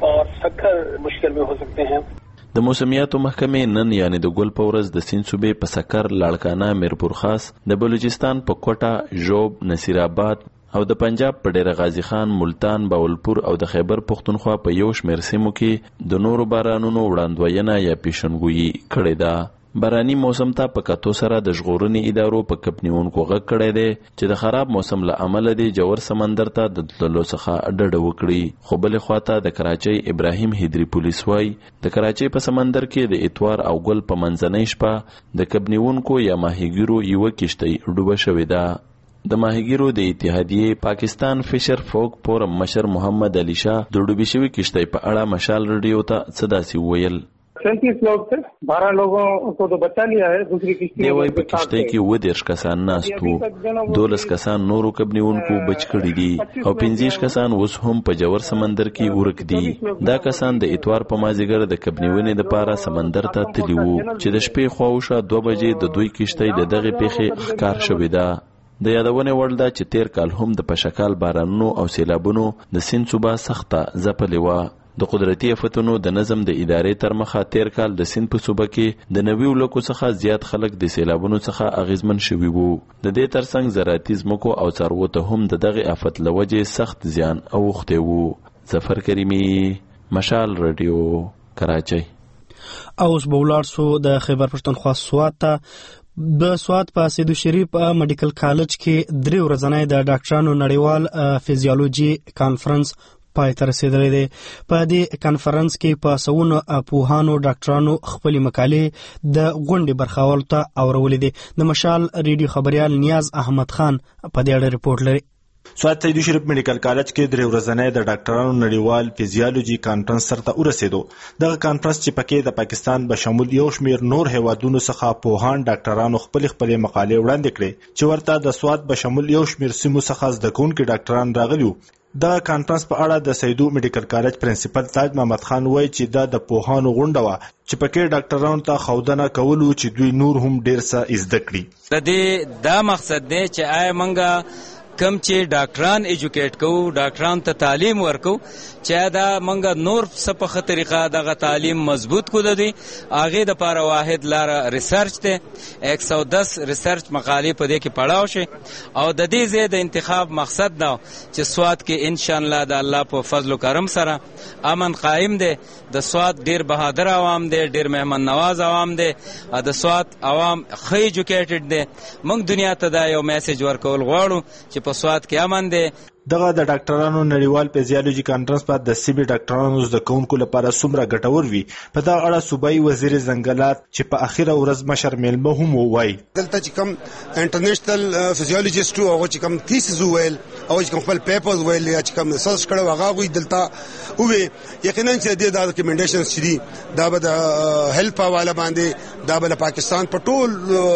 شي. د موسمیاتو محکمې نن یعنی د ګل په ورځ د سیند صوبې په سکر، لاړکانه، میرپور خاص، د بلوچستان په کوټه، ژوب، نصیر آباد او د پنجاب په ډیره غازی خان، ملتان، باولپور او د خیبر پختونخوا په یو شمېر سیمو کې د نورو بارانونو وړاندوینه یا پیشنګویي کړې ده. باراني موسم ته په کتو سره د ژغورنې ادارو په کپ نیونکو غږ کړی دی چې د خراب موسم له امله دی جوور سمندر ته د تللو څخه ډډه وکړي. خو بلې خواته د کراچۍ ابراهیم هیدري پولیس وایي د کراچۍ په سمندر کې د اتوار او ګل په منځنۍ شپه د کب نیونکو یا ماهیګیرو یوه کشتۍ ډوبه شوې ده. د ماهیګیرو د اتحادیې پاکستان فشر فوک فورم مشر محمد علي شاه د ډوبې شوې کشتۍ په اړه مشال رادیو ته څه داسې وویل. سینتیس لوگ تھے، بارہ لوگوں کو تو بچا لیا ہے. دوسری کشتی دی وای په کشتۍ کې اووه دېرش کسان ناست وو، دولس کسان نورو کب نیونکو بچ کړي دي او پنځه ویشت کسان اوس هم په جوور سمندر کې ورک دي. دا کسان د اتوار په مازیګر د کب نیونې دپاره سمندر ته تللي وو چې د شپې خواوشا دوه بجې د دوی کشتۍ د دغې پیښې ښکار شوې ده. د یادونې وړ ده چې تیر کال هم د پشکال بارانونو او سیلابونو د سیند صوبه سخته ځپلې وه. د قدرتي آفتونو د نظم د ادارې تر مخه تیر کال د سیند په صوبه کې د نوي لکو څخه زیات خلک د سیلابونو څخه اغیزمن شوي وو. د دې ترڅنګ زراعتي ځمکو او څاروو ته هم د دغې آفت له وجې سخت زیان اوښتی وو. ظفر کریمي، مشال رادیو، کراچۍ. اوس به ولاړ سو د خیبر پښتونخوا سوات ته. د سوات په سیدو شریف میډیکل کالج کې درې ورځنی د ډاکټرانو نړیوال فزیولوژي کانفرنس پای ته رسیدلی دی. په دې کانفرنس کې په سوونو پوهانو ډاکټرانو خپلې مقالې د غونډې برخوالو ته اورولې دي. د مشال ریډیو خبریال نیاز احمد خان په دې اړه رپورټ لري. سوات سیدو شریف میډیکل کالج کې درې ورځنی د ډاکټرانو نړیوال فزیولوژي کانفرنس سرته ورسېدو. دغه کانفرنس چې پکې د پاکستان بشمول یو شمېر نور هیوادونو څخه پوهان ډاکټرانو خپلې خپلې مقالې وړاندې کړې چې ورته د سوات بشمول یو شمېر سیمو څخه زده کوونکي ډاکټران راغلي وو. د کانفرنس په اړه د سیدو میډیکل کالج پرنسپل تاج محمد خان وایي چې دا د پوهانو غونډه وه چې پکې ډاکټرانو ته ښودنه کولو چې دوی نور هم ډېر څه زده کړي. د دې دا مقصد دی چې آیا موږ کم چې ډاکټران ایجوکیټ کوو، ډاکټران ته تعلیم ورکو، چې دا موږ نور څه په ښه طریقه دغه تعلیم مضبوط کو. د دوی هغې دپاره واحد لاره ریسرچ دی. ایک سو دس ریسرچ مقالې په دې کې پړاو شي او د دې ځای د انتخاب مقصد دا چې سوات کې انشاءالله د الله په فضل و کرم سره امن قائم دی. د سوات ډیر بهادر عوام دی، ډیر مهمن نواز عوام دی، د سوات عوام ښه ایجوکیټډ دی. موږ دنیا ته دا یو میسج ورکول غواړو چې په سوات کې امن دی. دغه د ډاکټرانو نړیوال فزیولوژي کانفرنس په د سیمې ډاکټرانو زده کوونکو لپاره څومره ګټور وي. په دغه اړه صوبایي وزیر ځنګلات چې په اخیره ورځ مشر میلمه هم ووایي. دلته چې کوم انټرنیشنل فزیولوژیسټ او هغه چې کوم تھیسز وویل او چې کوم خپل پیپرز وویل یا چې کوم ریسرچ کړی هغه هغوی دلته وویل. یقینا چې دې دا ریکمنډیشنز چې دي دا به د هیلث په حواله باندې، دا به د پاکستان په ټول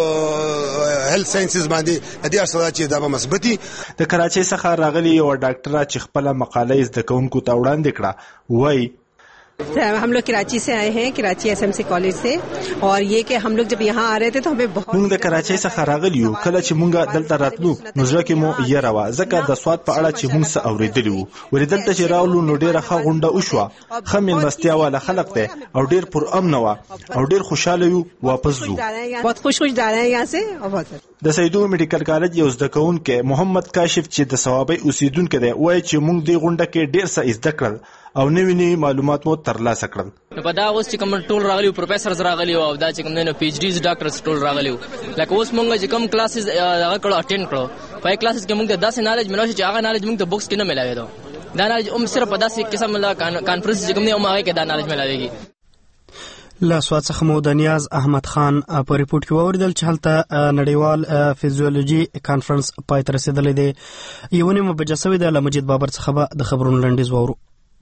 هیلث ساینسز باندې د دې اثرات چې دا به مثبتي. د کراچۍ څخه راغلي یو ډاکټره چې خپله مقاله زده کوونکو ته وړاندې کړه وایي हम लोग कराची से आए हैं, Karachi S M C college से, और ये कि हम लोग जब यहाँ आ रहे थे तो हमें बहुत موږ د کراچۍ څخه راغلي یو. کله چې موږ دلته راتلو نو زړه کې مو یره وه ځکه د سوات په اړه چې موږ څه اورېدلي وو. ولې دلته چې راغلو نو ډېره ښه غونډه وشوه، ښه مېلمستیا والا خلک دی او ډېر پرامنه وه او ډېر خوشحاله یو. واپس ځو. बहुत खुश खुश जा रहे हैं यहाँ से. د سیدو میډیکل کالج یو زده کوونکی محمد کاشف چې د ثوابۍ اوسیدونکی دی وایي چې موږ دې غونډه کې ډېر څه زده کړل او نوي نوي معلومات مو ترلاسه کړل. نو په دا اوس چې کوم ټول راغلي پروفیسرز راغلي او دا چې کوم نه پی ایچ ډیز ډاکټرز ټول راغلي، لکه اوس مونږ چې کوم کلاسز هغه کړو اټینډ کړو په کلاس کې موږ ته داسې نالج ملو چې هغه نالج موږ ته بوکس کې نه ملاوي دا دا نالج هم صرف په داسې قسم لا کانفرنس چې کوم نه هغه کې دا نالج ملاويږي. له سواد څخه مو د نیاز احمد خان په ریپورت کې واوریدل چې هلته نړیوال فزیولوژي کانفرنس پای ته رسیدلی دی. یو نیمه بجه سوې ده. له مجید بابر څخه به د خبرونو لنډیز واورو.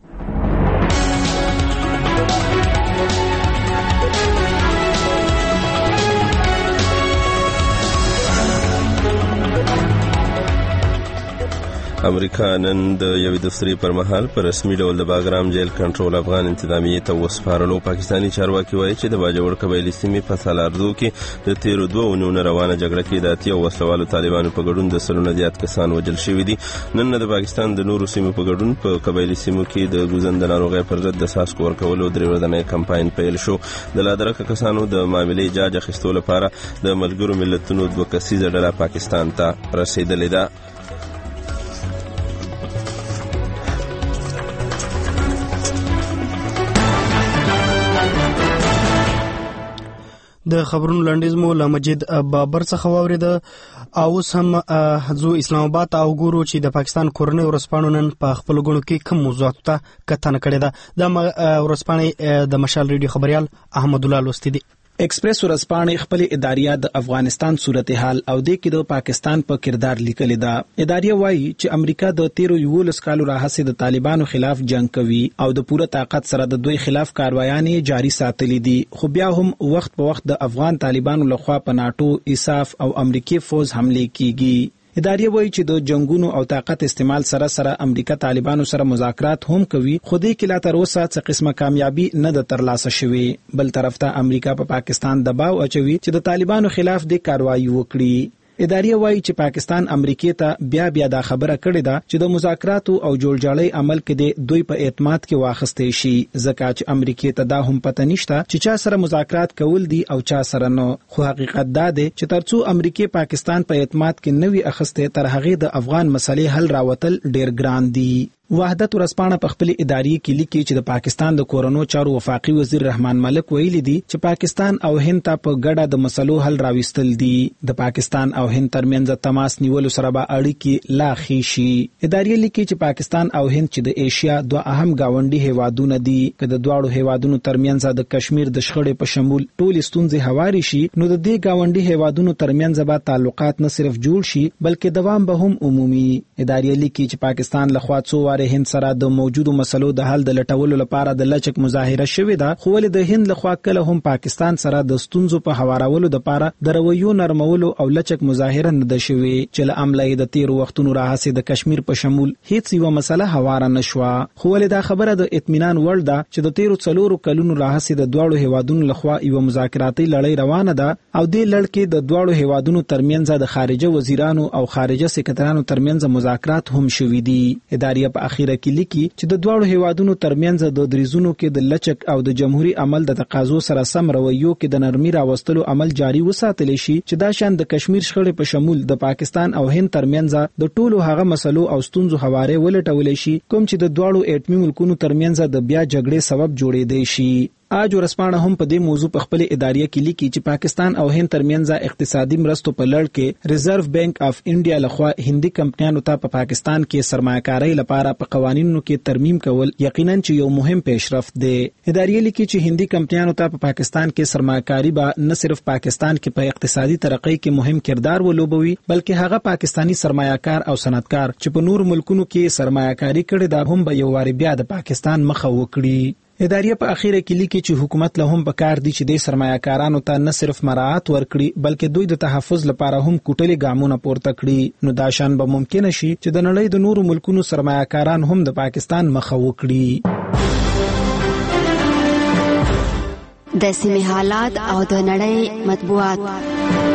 امریکا نن د یوې دفتري پر مهال په رسمي ډول د باګرام جیل کنټرول افغان انتظامیې ته وسپارلو. پاکستاني چارواکي وایي چې د باجوړ قبایلي سیمې په سالاردو کې د تیرو دوه اونیو روانه جګړه کې د اتیا وسلوالو طالبانو په ګډون د سلونه زیات کسان وژل شوي دي. نن د پاکستان د نورو سیمو په ګډون په قبایلي سیمو کې د ګوزند ناروغۍ پر ضد د څاڅکو ورکولو درې ورځنی کمپاین پیل شو. د لادرکه کسانو د معاملې جاج اخیستو لپاره د ملګرو ملتونو دوه کسیزه ډله پاکستان ته رسیدلې ده. د خبرونو لنډیز مو له مجید بابر څخه واورېده. او اوس هم ځو اسلام آباد ته او ګورو چې د پاکستان کورنۍ ورځپاڼو نن په خپلو ګڼو کې کوم موضوعاتو ته کتنه کړې ده. دا ورځپاڼې د مشال ریډیو خبریال احمد الله لوستی دی. ایکسپریس ورځپاڼې خپل اداریه د افغانستان صورتحال او د کې د پاکستان په کردار لیکلې ده. اداریه وایي چې امریکا د تیرو یولس کالو راهیسې د طالبانو خلاف جنگ کوي او د پوره طاقت سره د دوی خلاف کاروایانې جاری ساتلې دي. خو بیا هم وخت په وخت د افغان طالبانو لخوا په ناټو، ایساف او امریکای فوز حمله کیږي. اداریه وایي چې د جنگونو او طاقت استعمال سره سره امریکا طالبانو سره مذاکرات هم کوي، خو دې کې لا تر اوسه څه قسمه کامیابی نه ده ترلاسه شوې. بل طرف ته امریکا په پا پاکستان دباو اچوي چې د طالبانو خلاف د کاروایی وکړي. اداریه وایي چې پاکستان امریکای ته بیا بیا دا خبره کړې ده چې د مذاکراتو او جوړجاړی عمل کې د دوی په اعتماد کې واخستې شي، ځکه چې امریکای ته دا هم پته نشته چې چا سره مذاکرات کول دي او چا سره نه. خو حقیقت دا دی چې ترڅو امریکای پاکستان په اعتماد کې نوي اخستې تر هغه د افغان مسلې حل راوتل ډیر ګران دي. وحدت ورځپاڼه په خپل اداري کې لیکي چې د پاکستان د کورونو چارو وفاقي وزیر رحمان ملک ویلي دي چې پاکستان او هند ته په ګډه د مسلو حل راوستل دي. د پاکستان او هند ترمنځ تماس نیولو سره به اړیکې لا ښې شي. اداري لیکي چې پاکستان او هند چې د ایشیا دوه اهم گاونډي هیوادونه دي، که د دواړو هیوادونو ترمنځ د کشمیر د شخړې په شمول ټول ستونزې هواري شي، نو د دې گاونډي هیوادونو ترمنځ به تعلقات نه صرف جوړ شي بلکې دوام به هم عمومي. اداري لیکي چې پاکستان لخوا څو واره هند سره د موجودو مسلو د حل د لټولو لپاره د لچک مظاهره شوې ده، خو ولې د هند لخوا کله هم پاکستان سره د ستونزو په هوارولو لپاره د رویو نرمولو او لچک مظاهره نه ده شوې، چې له امله د تیر وختونو راهیسې د کشمیر په شمول هیڅ یو مسله هواره نشوه. خو ولې دا خبره د اطمینان وړ ده چې د تیرو څلورو کلونو راهیسې د دواړو هیوادونو لخوا یو مذاکراتي لړۍ روانه ده او دې لړ کې د دواړو هیوادونو ترمنځ د خارجه وزیرانو او خارجه سکرټرانو ترمنځ مذاکرات هم شوي دي. ادارې په اخیره کې لیکي چې د دواړو هیوادونو ترمنځ د دریزونو کې د لچک او د جمهوریت عمل د تقاضو سره سم رویو کې د نرمي راوستلو عمل جاری وساتل شي، چې دا شان د کشمیر شخړې په شمول د پاکستان او هند ترمنځ د ټولو هغه مسلو او ستونزو حواله ولټول شي کوم چې د دواړو اټمی ملکونو ترمنځ د بیا جګړې سبب جوړېدای شي. آج ورځپاڼه هم په دې موضوع په خپل اداریه کې لیکي چې پاکستان او هند ترمنځ اقتصادي مرستو په لړ کې ریزرو بانک اف انډیا لخوا هندي کمپنیانو ته په پاکستان کې سرمایه‌کاري لپاره په قوانینو کې ترمیم کول یقینا چې یو مهم پیشرفت دی. اداریه لیکي چې هندي کمپنیانو ته په پاکستان کې سرمایه‌کاري به نه صرف پاکستان کې په اقتصادي ترقۍ کې مهم کردار ولوبوي، بلکې هغه پاکستانی سرمایه‌کار او صنعتکار چې په نور ملکونو کې سرمایه‌کاري کړي دا هم به یو واری بیا د پاکستان مخه وکړي. اداریه په اخیره کې لیکي چې حکومت له هم پکار دي چې د سرمایه‌کارانو ته نه صرف مراعات ورکړي بلکې دوی د تحفظ لپاره هم کوټلي ګامونه پورته کړي، نو دا شان به ممکن شي چې د نړۍ د نورو ملکونو سرمایه‌کاران هم د پاکستان مخه وکړي. د سیمې حالات او د نړۍ مطبوعات.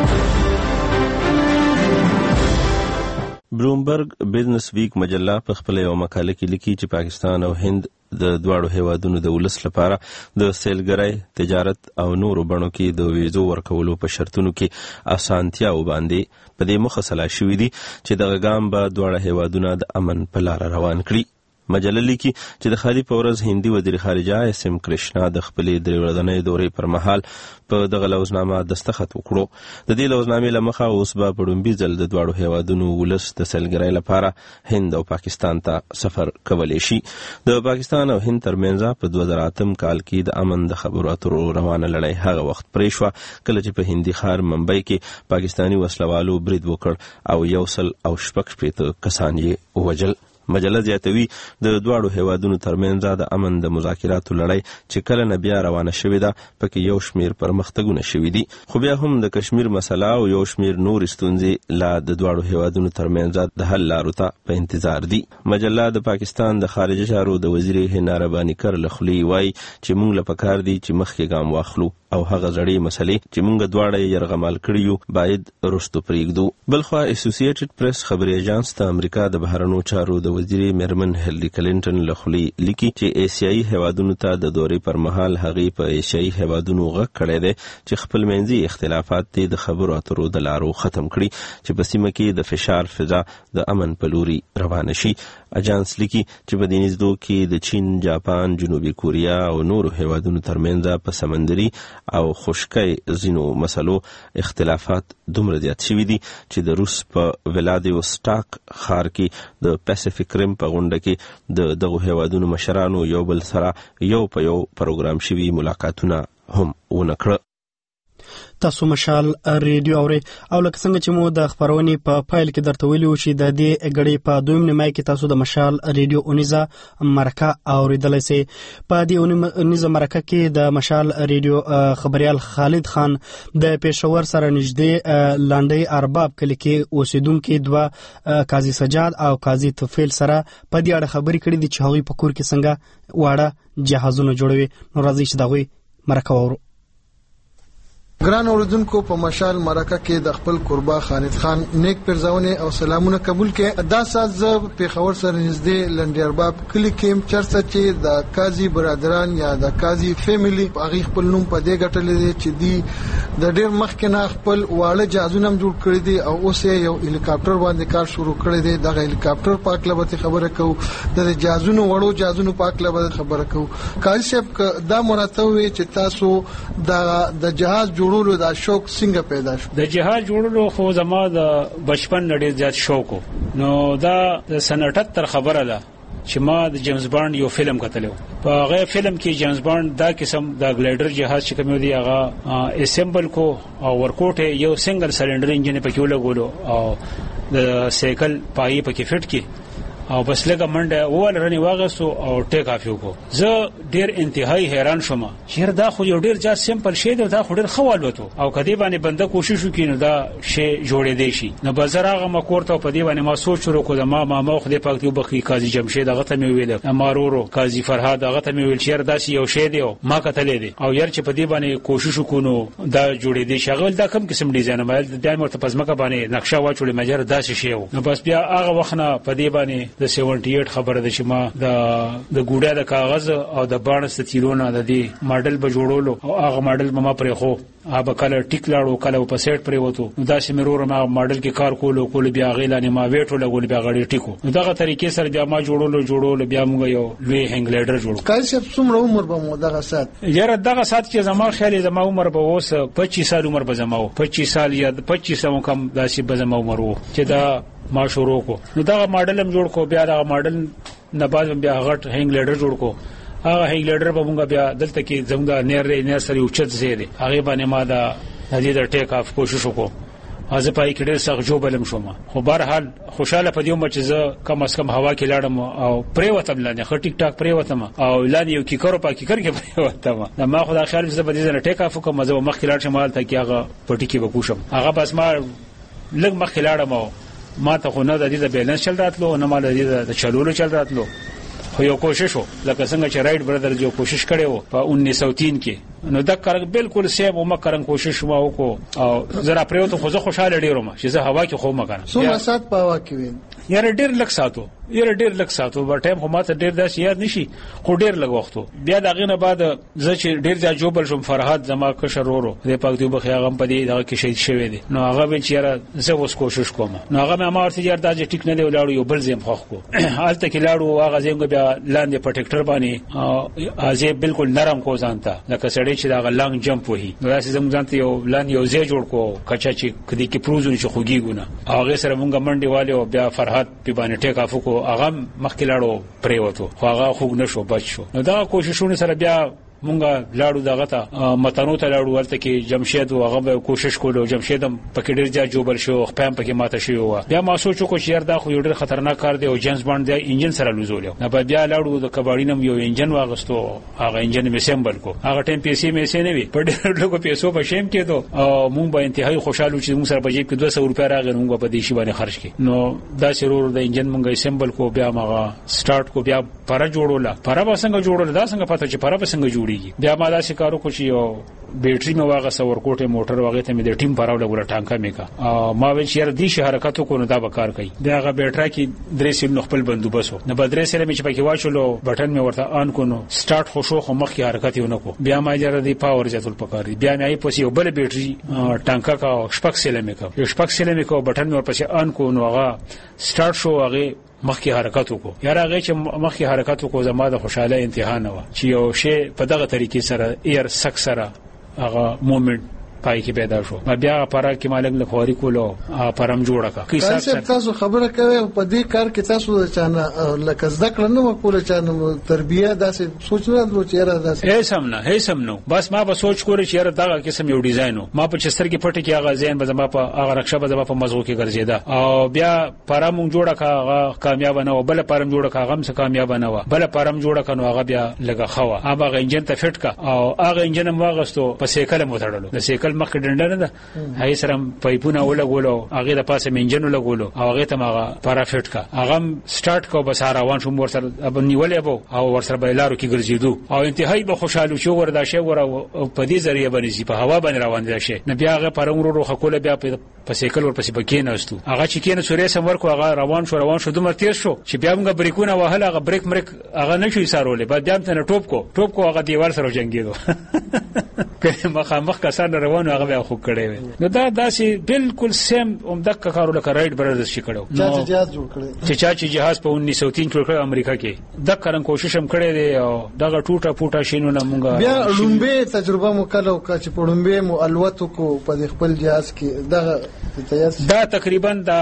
بلومبرګ بزنس ویک مجله په خپل یو مقاله کې لیکي چې پاکستان او هند د دواړو هیوادونو د ولس لپاره د سیلګرۍ، تجارت او نورو بڼو کې د ویزو ورکولو په شرطونو کې اسانتیا وباندې په دې مخه سلا شوي دي چې دغه ګام به دواړه هیوادونه د امن په لار روان کړي. مجله لیکي چې د خالي په ورځ هندي وزیر خارجه اس ام کرشنا د خپلې درې ورځنۍ دورې پر مهال په دغه لوزنامه دستخط وکړو. د دې لوزنامې له مخه اوس به په لومړي ځل د دواړو هیوادونو ولس د سیلګرۍ لپاره هند او پاکستان ته سفر کولی شي. د پاکستان او هند ترمنځ په دوه زره اتم کال کې د امن د خبرو اترو روانه لړۍ هغه وخت پرې شوه کله چې په هندي ښار ممبئی کې پاکستاني وسلوالو برید وکړ او یو سل او شپږ شپېته کسان یې ووژل. مجله زیاتوي د دواړو هیوادونو ترمنځ د امن د مذاکراتو لړۍ چې کله نه بیا روانه شوې ده پکې یو شمیر پرمختګونه شوي دي، خو بیا هم د کشمیر مسله او یو شمیر نور ستونزې لا د دواړو هیوادونو ترمنځ د حل لارو ته په انتظار دي. مجله د پاکستان د خارجه چارو د وزیر هنا رباني کر له خولې وایي چې موږ له پکار دي چې مخکې ګام واخلو او هغه زړې مسلې چې موږ دواړه یې یرغمال کړي یو باید رستو پرېږدو. بلخوا اسوسییټډ پریس خبري ایجانس د امریکا د بهرنیو چارو د وزیر میرمن هیلری کلینټن له خولې لیکي چې ایسیایي هیوادونو ته د دورې پر مهال هغې په ایسیایي هیوادونو غږ کړی دی چې خپلمنځي اختلافات دې د خبرو اترو د لارو ختم کړي چې په سیمه کې د فشار فضا د امن په لوري روانه شي. اجانس لیکي چې په دې نږدو کې د چین، جاپان، جنوبي کوریا او نورو هیوادونو ترمنځ په سمندري او خشکۍ ځینو مسلو اختلافات دومره زیات شوي دي چې د روس په ولادیوسټاک ښار کې د پیسفیک ریم په غونډه کې د دغو هیوادونو مشرانو یو بل سره یو په یو پروګرام شوي ملاقاتونه هم ونه کړه. تاسو مشال ریډیو اوري او لکه څنګه چې مو د خبرونې په پایل کې درته ویلو چې د دې غړي په دویم نیمه کې تاسو د مشال ریډیو اونیزه مرکه اوریدلای شئ. په دې اونیزه مرکه کې د مشال ریډیو خبريال خالد خان د پېښور سره نږدې لانډۍ ارباب کلی کې اوسیدونکو دوه قاضي سجاد او قاضي توفیل سره په دې اړه خبرې کړې دي چې هغوی په کور کې څنګه واړه جهازونه جوړوي. نو راځي چې دغوی مرکه وورو. ګران اوریدونکو، په مشال مرکه کې د خپل قربا خالد خان نیک پرځونه او سلامونه قبول کړي. دا سات ز پېښور سره نږدې لنډي ارباب کلی کې چرته چې د قاضي برادران یا د قاضي فیملی هغه خپل نوم په دې ګټلې دي چې دی د ډېر مخکې نه خپل واړه جهازونه جوړ کړی دي او اوس یو هلیکاپټر باندې کار شروع کړی دی. دغه هلیکاپټر پاک لبته خبره کوو، د جهازونو وړو جهازونو پاک لبته خبره کوو. قاضي صاحب دا مراتب وي چې تاسو د د جهاز جوړولو د شوق څنګه پیدا شو؟ د جهاز جوړولو خو زما د بچپن ډېر زیات شوق و. نو دا د سن اٹھتر خبره ده چې ما د جیمز بانډ یو فلم کتلو. په هغه فلم کې جیمز بانډ دا قسم د ګلایډر جهاز چې کوم دی هغه اسمبل کو او ورکوټه یو سنگل سلندر انجن پکې ولګولو او د سایکل پای پکې فټ کی او بس لګه منډه وول رنی واغسو او ټیک اف وکړو. زه ډیر انتهایی حیران شوم چې دا خو یو ډیر جا سیمپل شی دی، دا خو ډیر خوال وته او کدی باندې بنده کوشش وکړي دا شی جوړې دی شي. نو بازار هغه مکورته په دی باندې ما سوچ شروع کړم. ما ما ما خو دې پاک یو بخي قاضي جمشید هغه ته مې ویل، امارورو قاضي فرهاد هغه ته مې ویل چې داسې یو شی دی ما کتلې دی او ير چې په دی باندې کوشش وکړو دا جوړې دی. شغل دا کم قسم ډیزاین مال د دایمر ته پزماکه باندې نقشه واچولې مجر داسې شی و. نو بس بیا هغه وخت نه په دی باندې د سیونټي ایټ خبره ده چې ما د د ګوډه د کاغذ او د بانس تیرونه د دې ماډل به جوړولو او هغه ماډل به ما پرې خو هغه کله ټیک لاړو کله په سیټ پرې وته. نو دا سیمرور ما ماډل کې کار کولو کول بیا غیلانه ما ویټو لګول بیا غړي ټیکو. نو دغه طریقې سره بیا ما جوړولو جوړولو بیا موږ یو لوی هنګ لیډر جوړو. کله چې څومره عمر به مو دغه سات یاره دغه سات کې زما خیال زما عمر به اوس پچیس سال عمر به زما پچیس سال یا پچیس مو کم داسې به زما عمر وو چې دا ما شروع کو. نو دا ماډل هم جوړ کو، بیا دا ماډل نه بعد بیا غټ هنګ لیډر جوړ کو. هغه هنګ لیډر به موږ بیا دلته کې زموږ نیر نیر سره اوچت زیاده هغه باندې ما دا هدي د ټیک اف کوشش وکړو. ازه پای کې ډېر سخت جوړبلم شوم. خو بهر حال خوشاله پدیو مچ زه کم اس کم هوا کې لاړم او پرې وتم لاندې خ ټیک ټاک پرې وتم او لاندې یو کې کرو پاکي کر کې پرې وتم. ما خدای خیال زه به دې نه ټیک اف کوم، زه مخ کې لاړ شم حالت کې هغه پټی کې وکوشم. هغه بس ما لګ مخ کې لاړم او ما ته خو نه د دې د بیلانس چل راتلو نه مال د چلولو چل راتلو. خو یو کوشش و لکه څنګه چې رائټ برادر جو کوشش کړي وو په انیس سو تین کې. نو دا کار بالکل سیب او مکرن کوشش ما وکړو او زرا پریوت خو زه خوشاله ډیرم چې زه هوا کې خو مګنه. څو سات په هوا کې وین یاره ډیر لک ساتو یره ډیر لږ ساتو په ټایم خو ماته ډیر داس یاد نشي خو ډیر لږ وختو بیا دغه نه بعد زه چې ډیر ځا جوبل شم فرحات زما کشرورو د پاک دی بخیا غم پدې دغه کې شهید شوی دی نو هغه به چیرې زه اوس کوشش کوم نو هغه ما ورته یار دا چې ټیک نه دی ولاړو یو بل زم خوخ کو حالت کې لاړو هغه زم بیا لاندې پټیکټر باندې ازه بالکل نرم کو ځانته لکه سړی چې دا لانګ جمپ وهي نو داسې زم ځانته یو لاندې یو ځای جوړ کو کچا چې کدي کې پروزونه چې خوږي ګونه هغه سره مونږ منډي والے او بیا فرحات په باندې ټیک افو کو هغه مخکې لاړو پریوتو خو هغه خوګ نشو بچ شو نو دا کوششونه سره بیا مونږه لاړو دغه ته متنو ته لاړو ورته کې جمشید هغه کوشش کولو جمشید پکې ډیر ځای جوړ شو خپم پکې ماته شو و بیا ما سوچو کو چې دا خو ډیر خطرناک کار دی او جنس باندې انجن سره لوزول نه بیا لاړو د کباړینم یو انجن واغستو هغه انجن می سیمبل کو هغه ټیم پیسې می سي نه وي په ډیر لوګو پیسو په شیم کېدو او مونږ به انتهایی خوشاله چې مونږ سره په جیب کې دوه سوه روپیا راغی مونږ په دې شی باندې خرج کړ نو دا سرور د انجن مونږه سیمبل کو بیا ماغه سٹارټ کو بیا پر جوړولا پر به څنګه جوړول دا څنګه پته چې پر به څنګه جوړیږي بیا ما دا شکارو کو چې یو بیټری مې واغه سور کوټه موټر واغه ته مې د ټیم پراو لګول ټانکا مې کا ما ویل چې دې شي حرکتو کو نه دا به کار کوي دا غا بیټرا کې درې سیم نو خپل بندوبس نه بدرې سره مې چې پکې واچولو بټن مې ورته آن کو نو سٹارټ خو شو خو مخ کې حرکت یې ونه کو بیا ما جره دی پاور جاتول پکاري بیا مې پوسی یو بل بیټری ټانکا کا شپک سره مې کا شپک سره مې کو بټن مې ورپسې آن کو نو هغه سٹارټ شو هغه مخکې حرکت وکړو یاره هغه چې مخکې حرکت وکړو زما د خوشاله انتها نه و چې یو شی په دغه طریقې سره ایر سک سره هغه مومنت پای کې پیدا شو بیا پاره کې مالک له خوري کولو پرم جوړه کا کیسه تاسو خبره کوي په دې کار کې تاسو چانه لکه ذکر نه وکول چانه تربیه داسې سوچ نه درلود چې را داسې هیڅ هم نه هیڅ هم نه بس ما به سوچ کول چې را دغه قسم یو ډیزاینو ما په چستر کې پټ کې هغه ځین به زما په هغه رکشه به زما په مزغو کې ګرځیدا او بیا پرم جوړه کا هغه کامیاب نه و بل پرم جوړه کا هغه هم کامیاب نه و بل پرم جوړه کنو هغه بیا لګه خوا هغه انجن ته فټ کا او هغه انجن هم واغستو په سیکل مو تړلو د سیکل مخ ډنډه نه هي سره پایپونه ولګولو هغه د پاسه منجن ولګولو او هغه ته هغه پرافټ کا هغه سٹارټ کو بس روان شو ور سره اب نیولې بو او ور سره بایلارو کې ګرځیدو او انتهایی به خوشاله شو وردا شي ور په دې ذریعہ باندې په هوا باندې روان دي شي نه بیا هغه پرونرو روخه کوله بیا په سیکل ور پسې بکې نهستو هغه چې کینې سورې سم ورکو هغه روان شو روان شو دومره تیز شو چې بیا موږ بریکونه وهله هغه بریک مرک هغه نشو یسارولې بعد بیا ته ټوپ کو ټوپ کو هغه دیوال سره جنگیدو که مخامخ کسان روانو هغه بیا خو کړي نو دا داسې بالکل سیم هم دغه کارو لکه رائټ برادرز شي کړو چې جهاز جوړ کړي چې چا چې جهاز په انیس سو تین کې امریکا کې د کارن کوشش هم کړی دی او دغه ټوټه پوټه شینونه مونږه بیا لومبه تجربه مو کړو چې په لومبه مو الوتو کو په خپل جهاز کې دغه دا تقریبا د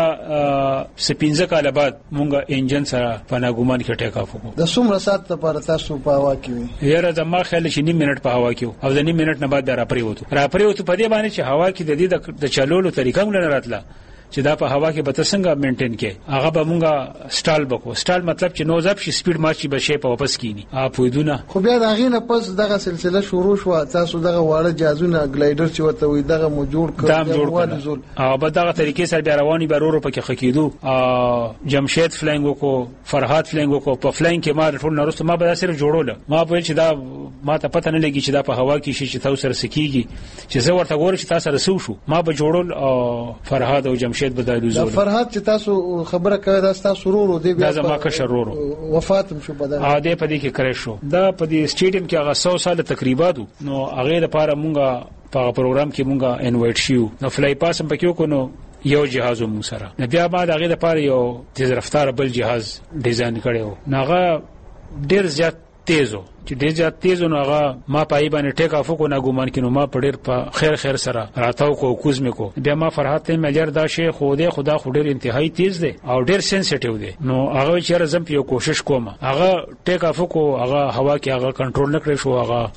سپینځه کال بعد مونږه انجن سره په ناګومان کې ټیک اف وکړو د څومره سات لپاره تاسو په هوا کې وي یاره زما خیال شي نیم منټ په هوا کې او د نیم منټ نه بعد را پریوتو را پریوتو په دې باندې چې هوا کې د دې د چلولو طریقه موږ نه راتله چې دا په هوا کې به څنګه مینټین کې هغه به مونږه سټال بکو سټال مطلب چې نو زب شي سپیډ مارچ به شي په واپس کینی ا پویدونه خو بیا دا غینه پس دغه سلسله شروع شو تاسو دغه واړه جازونه ګلایډر چې وته وي دغه مو جوړ کړ دا جوړ کړ او په دغه طریقې سره بیا رواني برورو پکې خکېدو ا جمشید فلاینګ کو فرحات فلاینګ کو په فلاینګ کې ما ټول نرسته ما به صرف جوړول ما په چې دا ما ته پته نه لګی چې دا په هوا کې شي چې تاسو سره سکیږي چې زه ورته ګورم چې تاسو سره سو شو ما به جوړول او فرحات او جمشید بدایلو دا فرحات چې تاسو خبره کوي دا تاسو ورورو دی بیا زما کا شرورو وفات شو بدل ا دې په دې کې کړی شو دا په دې سټیډیم کې هغه سو سال تقریبا دو نو هغه لپاره مونږه په پروګرام کې مونږه انوایټ شو نو فلای پاس هم پکې کو نو یو جهاز مو سره نه بیا بعد هغه لپاره یو تیز رفتار بل جهاز ډیزاین کړو ناغه ډیر زیات تیزو چې ډیر زیات تیزو نو هغه ما پای باندې ټیک اف کو نه ګومان کینو ما په ډیر په خیر خیر سره راتاو کو کوز مې کو بیا ما فرحات ته مليار دا شی خو دې خدا خو ډیر انتهایی تیز دی او ډیر سنسټیو دی نو هغه چې زم په کوشش کوم هغه ټیک اف کو هغه هوا کې هغه کنټرول نه کړی شو هغه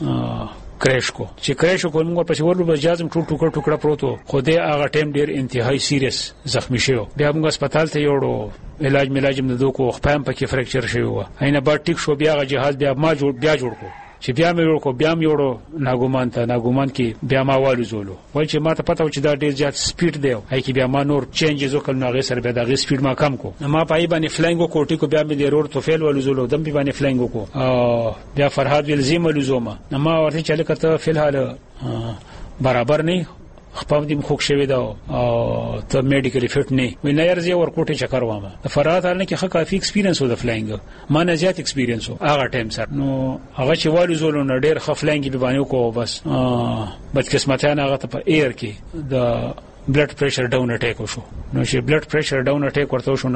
کریش کو چې کریش کو موږ په ورلو بس جازم ټول ټوکړه ټوکړه پروتو خو دې هغه ټیم ډیر انتهایی سیریس زخمی شو بیا موږ هسپتال ته یوړو علاج ملاج هم د دوکو خپم پکې فریکچر شوی و اینه با ټیک شو بیا غ جهاز بیا ما جوړ بیا جوړ کو چې بیا مې ورکو بیا مې وړو ناګومان ته ناګومان کې بیا ما والو زولو ول چې ما ته پته و چې دا ډیر زیات سپیډ دی هي کې بیا ما نور چینجز وکړ نو هغه سره بیا دا غي سپیډ ما کم کو ما پای باندې فلاینګ کوټی کو بیا مې ډیر ور توفیل والو زولو دم په باندې فلاینګ کو او بیا فرحات ویل زیم ولزوما نو ما ورته چې لکه ته فل حال برابر نه خپل دې مخک شوی دا او ته میډیکل فټ نه وي نه یارځي ورکوټه چکر وامه فرات حال نه کې ښه کافي ایکسپیرینس و د فلاینګ ما نه زیات ایکسپیرینس و هغه ټایم سره نو هغه چې والو زولو نه ډېر ښه فلاینګ به باندې کو بس بد قسمتانه هغه ته په ایر کې د بلډ پریشر ډاون اٹیک وشو نو چې بلډ پریشر ډاون اٹیک ورته شو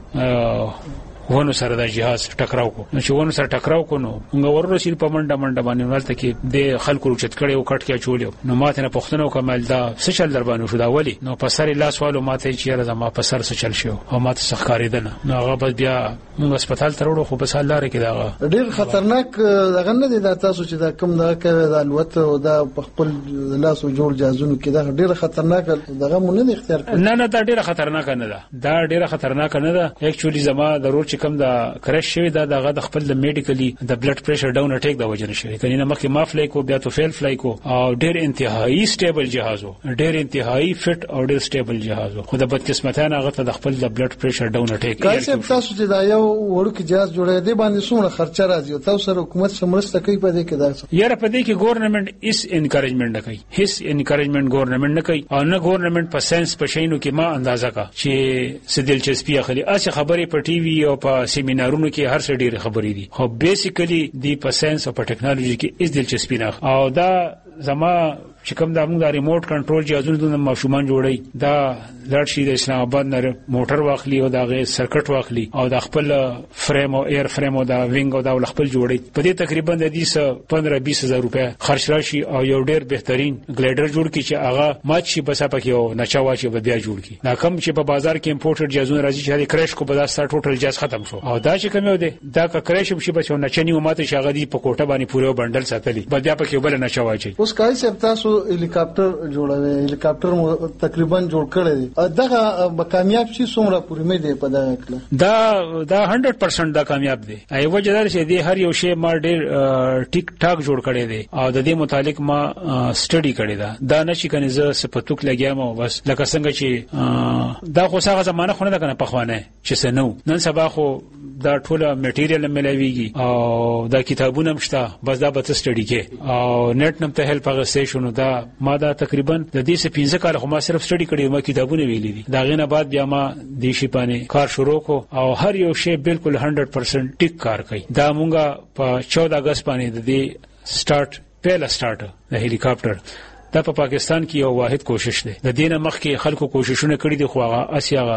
نو ونه سره د جهاز ټکراو کو نو چې ونه سره ټکراو کو نو موږ ورورسیل په منډه منډه باندې ولته کې د خلکو رچت کړي او کټ کې چولیو نو ماته نه پښتنو کمال دا سچل در باندې شو دا ولی نو په سر لاس والو ماته چې را ما په سر سچل شو او ماته سخکارې ده نو هغه بس بیا موږ هسپتال ته وړو خو په سال لار کې دا ډیر خطرناک دغه نه دي دا تاسو چې دا کوم دغه کوي دا الوت او دا خپل لاس او جوړ جازونو کې دا ډیر خطرناک دغه مونږ نه اختیار کړ نه نه دا ډیر خطرناک نه ده دا ډیر خطرناک نه ده اکچولی زما ضرور چې کوم دا کرش شوی دا دغه د خپل د میډیکلی د بلډ پریشر ډاون اٹیک د وجه نشوي کني نه مخکې ما فلای کو بیا تو فیل فلای کو او ډیر انتهایی سټیبل جهاز وو ډیر انتهایی فټ او ډیر سټیبل جهاز وو خو د بدقسمتانه هغه ته د خپل د بلډ پریشر ډاون اٹیک کله تاسو چې دا یو وړوکی جهاز جوړې دی باندې څومره خرچه راځي تاسو سره حکومت سمرسته کوي په دې کې دا یاره په دې کې ګورنمنت اس انکریجمنت نه کوي هیڅ انکریجمنت ګورنمنت نه کوي او نه ګورنمنت په ساينس په شینو کې ما اندازه کا چې څه دلچسپي اخلي اسی خبرې په ټي وي او په سیمینارونو کې هر څه ډېر خبرې دي خو بیسیکلی دی په ساينس او په ټیکنالوژي کې اس دلچسپي نه او دا زما چې کوم دا موږ د ریموټ کنټرول جهازونو د ماشومان جوړي دا لړشي د اسلام آباد نه موټر واخلي او دا غي سرکټ واخلي او د خپل فریم او ایر فریم او دا وینګ او دا خپل جوړي په دې تقریبا د دې پندرہ بیس هزار روپے خرج راشي او یو ډېر بهترین ګلیډر جوړ کی چې هغه ماچ شي بس په کې او نچا واچي به بیا جوړ کی دا کم چې په بازار کې امپورټډ جهازونه راځي چې کرش کو بازار سره ټوټل جهاز ختم شو او دا چې کوم یو دی دا که کرش شي بچو نچنی او ماته شغه دی په کوټه باندې پوره بندل ساتلی بیا په کې بل نچا واچي اوس کای صاحب تاسو هلیکاپټر جوړوي هلیکاپټر مو تقریبا جوړ کړی دی دغه به کامیاب شي څومره پوری مې دی په دغه کله دا دا صد پرسنټ دا کامیاب دی ای وجه دا چې دی هر یو شی ما ډیر ټیک ټاک جوړ کړی دی او د دې متعلق ما سټډي کړی دا دا نشي کنه زه سپتوک لګیام او بس لکه څنګه چې دا خو څنګه زمانه خونه ده کنه په خوانه چې سنو نن سبا خو دا ټوله میټیریال ملويږي او دا کتابونه مشته بس دا به سټډي کې او نت نم ته هیلپ هغه سټیشن دا ما دا تقریبا د دې څه پنځه کال خو ما صرف سټډي کړی ما کتابونه ویلي دي دا غینه بعد بیا ما د شي باندې کار شروع کو او هر یو شی بالکل صد پرسنټ ټیک کار کوي دا مونږه په چودہ اگست باندې د دې سٹارټ پهلا سٹارټ د هلیکاپټر دا په پا پاکستان کې یو واحد کوشش دی د دینه مخ کې خلکو کوششونه کړي دي خو هغه اسیاغه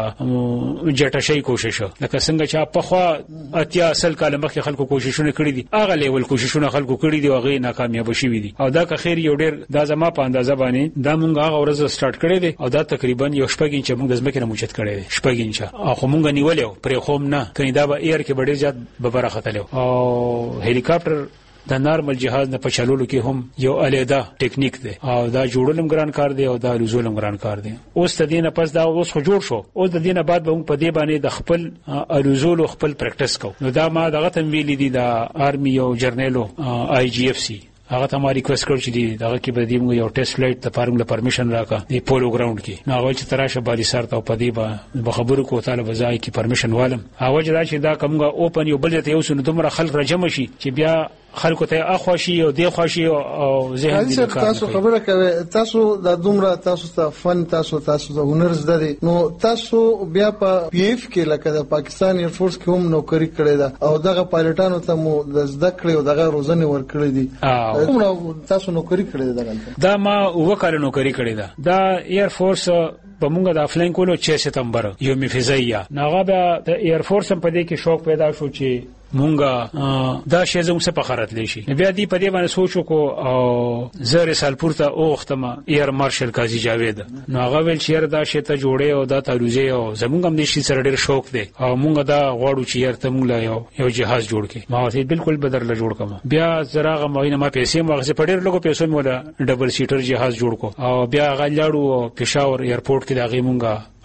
جټشي کوشش لکه څنګه چې په خو اتیا اصل کال مخ کې خلکو کوششونه کړي دي هغه لیول کوششونه خلکو کړي دي او هغه ناکامیاب شوي دي او دا که خیر یو ډیر دا زما په اندازه باندې دا مونږ هغه ورځ سٹارټ کړی دي او دا تقریبا یو شپږ انچ مونږ د ځمکې نه موجود کړی دي شپږ انچ او خو مونږ نیولیو پرې خوم نه کینې دا به ایر کې ډېر زیات به برخه تلو او هلیکاپټر د نارمل جهاز نه پچالولو کې هم یو الیدا ټیکنیک دی او دا جوړولم ګران کار دی او دا لزولم ګران کار دی اوس د دینه پس دا اوس خو جوړ شو او د دینه بعد به موږ په دې باندې د خپل الوزول خپل پریکټیس کو نو دا ما دغه تم ویلې دي د آرمي او جرنیلو آی جی اف سی هغه ته ما ریکوست کړ چې دی دغه کې به دی موږ یو ټیسټ فلایټ ته پارم له پرمیشن راکا دی پولو گراوند کې نو اول چې تراشه باندې سر ته په دی به خبرو کو طالب ځای کې پرمیشن والم هغه چې دا چې دا کومه اوپن یو بل ته یو سن دومره خلک راجم شي چې بیا خلکو ته اخواشي او دی خواشي او ذهن دې کار تاسو خبره کوي تاسو د دومره تاسو ته فن تاسو تاسو د هنر زده دي نو تاسو بیا په پی اف کې لکه د پاکستان ایر فورس کې هم نوکری کړې ده او دغه پایلټانو ته مو د زده کړې او دغه روزنه ورکړې دي کومه تاسو نوکری کړې ده دا ما وکړ نوکری کړې ده دا ایر فورس په مونږه د افلین کولو چې ستمبر یوم فضائیه ناغه د ایر فورس په دې کې شوق پیدا شو چې مونږه دا شی زموږ څخه فخرت لشي بیا دې په دې باندې سوچ وکړو او زره سال پورته اوختمه ایر مارشل قاضي جاوید نو هغه ویل چې دا شی ته جوړې او دا تاروزه او زموږ هم دې شي سره ډېر شوق دی او مونږه دا غواړو چې یارته مونږ لا یو یو جهاز جوړ کړي ما ته بالکل بدرله جوړ کړم بیا زراغه ماینه ما پیسې مغزه په ډېر لګو پیسو مولا ډبل سیټر جهاز جوړ کو او بیا غلاړو پېښور ایرپورټ کې دا غي مونږه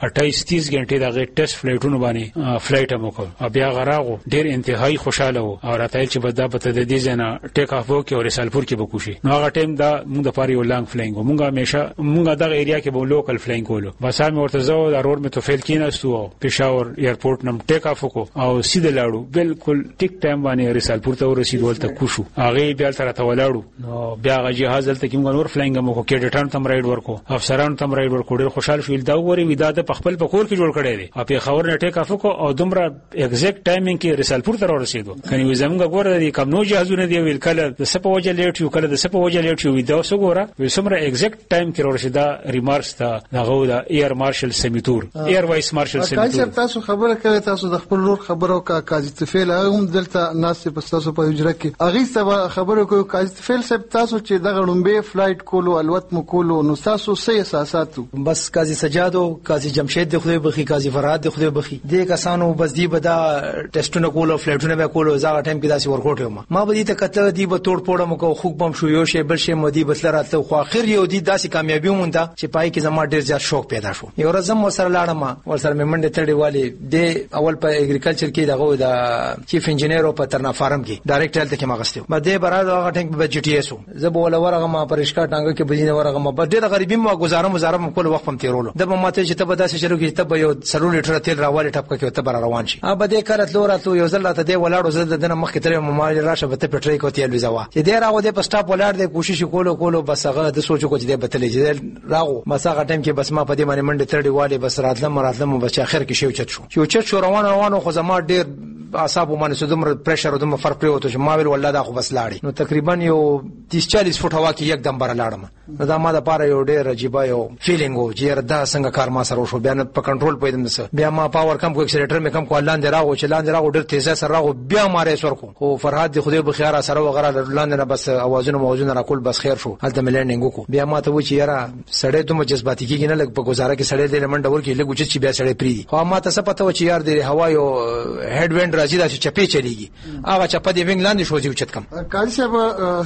اٹھائیس تیس غنټې دغه ټیسټ فلایټونو باندې فلایټ هم وکړ. بیا غراغو ډیر انتهایی خوشاله وو او راته چې بدا په د دې ځنه ټیک اف وکړي او رسالپور کې وکوشي. نو هغه ټیم دا موږ د پاره یو لانګ فلاینګ موږ همیشه موږ دغه ایریا کې به لوکل فلاینګ کولو. بس هم ورته زو د روډ مې توفیل کیناستو پېښور ایرپورټ نم ټیک اف وکړو او سیده لاړو بالکل ټیک ټایم باندې رسالپور ته ورسېدو ولته کوشو. هغه بیا تر ته ولاړو. نو بیا هغه جهاز ته کوم نور فلاینګ مو کو کېډټان تم رائډ ورکو افسرانو تم رائډ ورکو. ډېر خوشاله شول دا وری ودا د خپل په کور کې جوړ کړی دی او په خبر نه ټیک اف وکړو او دومره ایگزیکټ ټایمینګ کې رسالپور ته ورسېدو. کني زمونږ ګوره دي کوم نو جهازونه دی ویل کله د سپو وجه لیټ یو کله د سپو وجه لیټ یو دا وسو ګوره وسمره ایگزیکټ ټایم کې ورسېدا ریمارکس ته دغه د ایر مارشل سمیتور ایر وایس مارشل سمیتور. تاسو خبره کوي تاسو د خپل نور خبرو کا قاضي طفیل هم دلته ناس په تاسو په حجره کې اغه سبا خبرو کوي قاضي طفیل صاحب تاسو چې دغه لومبه فلایټ کولو الوت مو کولو نو تاسو سې اساساتو بس قاضي سجادو قاضي جمشید د خدای بخي قاضي فراد د خدای بخي دې کسانو بس دی بدا ټیسټونه کولو فلایټونه به کولو زغه ټایم کې داسې ورکوټ ما ما به دې ته کته دی به توړ پوړه مو کو خوب بم شو یو شی بل شی مودي بس لراته خو اخر یو دی داسې کامیابی مونږه چې پای کې زما ډیر زیات شوق پیدا شو. یو ورځ مو سره لاړم ور سره مې منډه تړې والی د اول په اګریکلچر کې دغه د چیف انجینیر او په ترنا فارم کې ډایرکټ هلته کې مغستو بده براد هغه ټینګ په جی ټی ایس زه به ول ورغه ما پرشکا ټانګه کې بجینه ورغه ما په ډېر غریبی ما گزارم گزارم کول وخت هم تیرولو د ماته چې ته به داسې چلو کې ته به یو سلو لیټر تیل راوالي ټپکه کې ته بر روان شي ا بده کارت لوراتو یو ځل ته دی ولاړو زه دنه مخ کې تر ما راشه به ته پټری کو تیل وزوا چې دی راغو د پسټاپ ولاړ د کوشش کولو کولو بس هغه د سوچو کو چې دی بتلې چې راغو مساغه ټیم کې بس ما په دې باندې منډه ترډي والی بس راتلم راتلم بس اخر کې شو چت شو یو چت شو روان روان خو زما ډېر اعصاب باندې سودمر پریشر او دمر فرق پریوته چې ما ویل والله دا خو بس لاړی نو تقریبا یو تیس چالیس فوټ هوا کې یک دم بر لاړم. دا ما د پاره یو ډېر عجیب یو فیلینګ و چې دا څنګه کار ما سره وشو بیا په کنټرول پېدم نس بیا ما پاور کم کو اکسلریټر مې کم کو لاندې راغو چې لاندې راغو ډېر تیز سره راغو بیا مارې سر کو خو فرحات دی خدای به خیره سره وغره لاندې نه بس اوازونه موازونه را کول بس خیر شو هلته ملنډینګ کو بیا ما ته و چې یاره سړې ته جذباتي کېږي نه لګ په گزاره کې سړې دې منډه ورکی لګو چې بیا سړې پری خو ما ته څه پته و چې یار دې هوا یو هډ وینډ راځي دا چې چپی چلیږي هغه چپه دې وینګ لاندې شو چې چت کم قاضي صاحب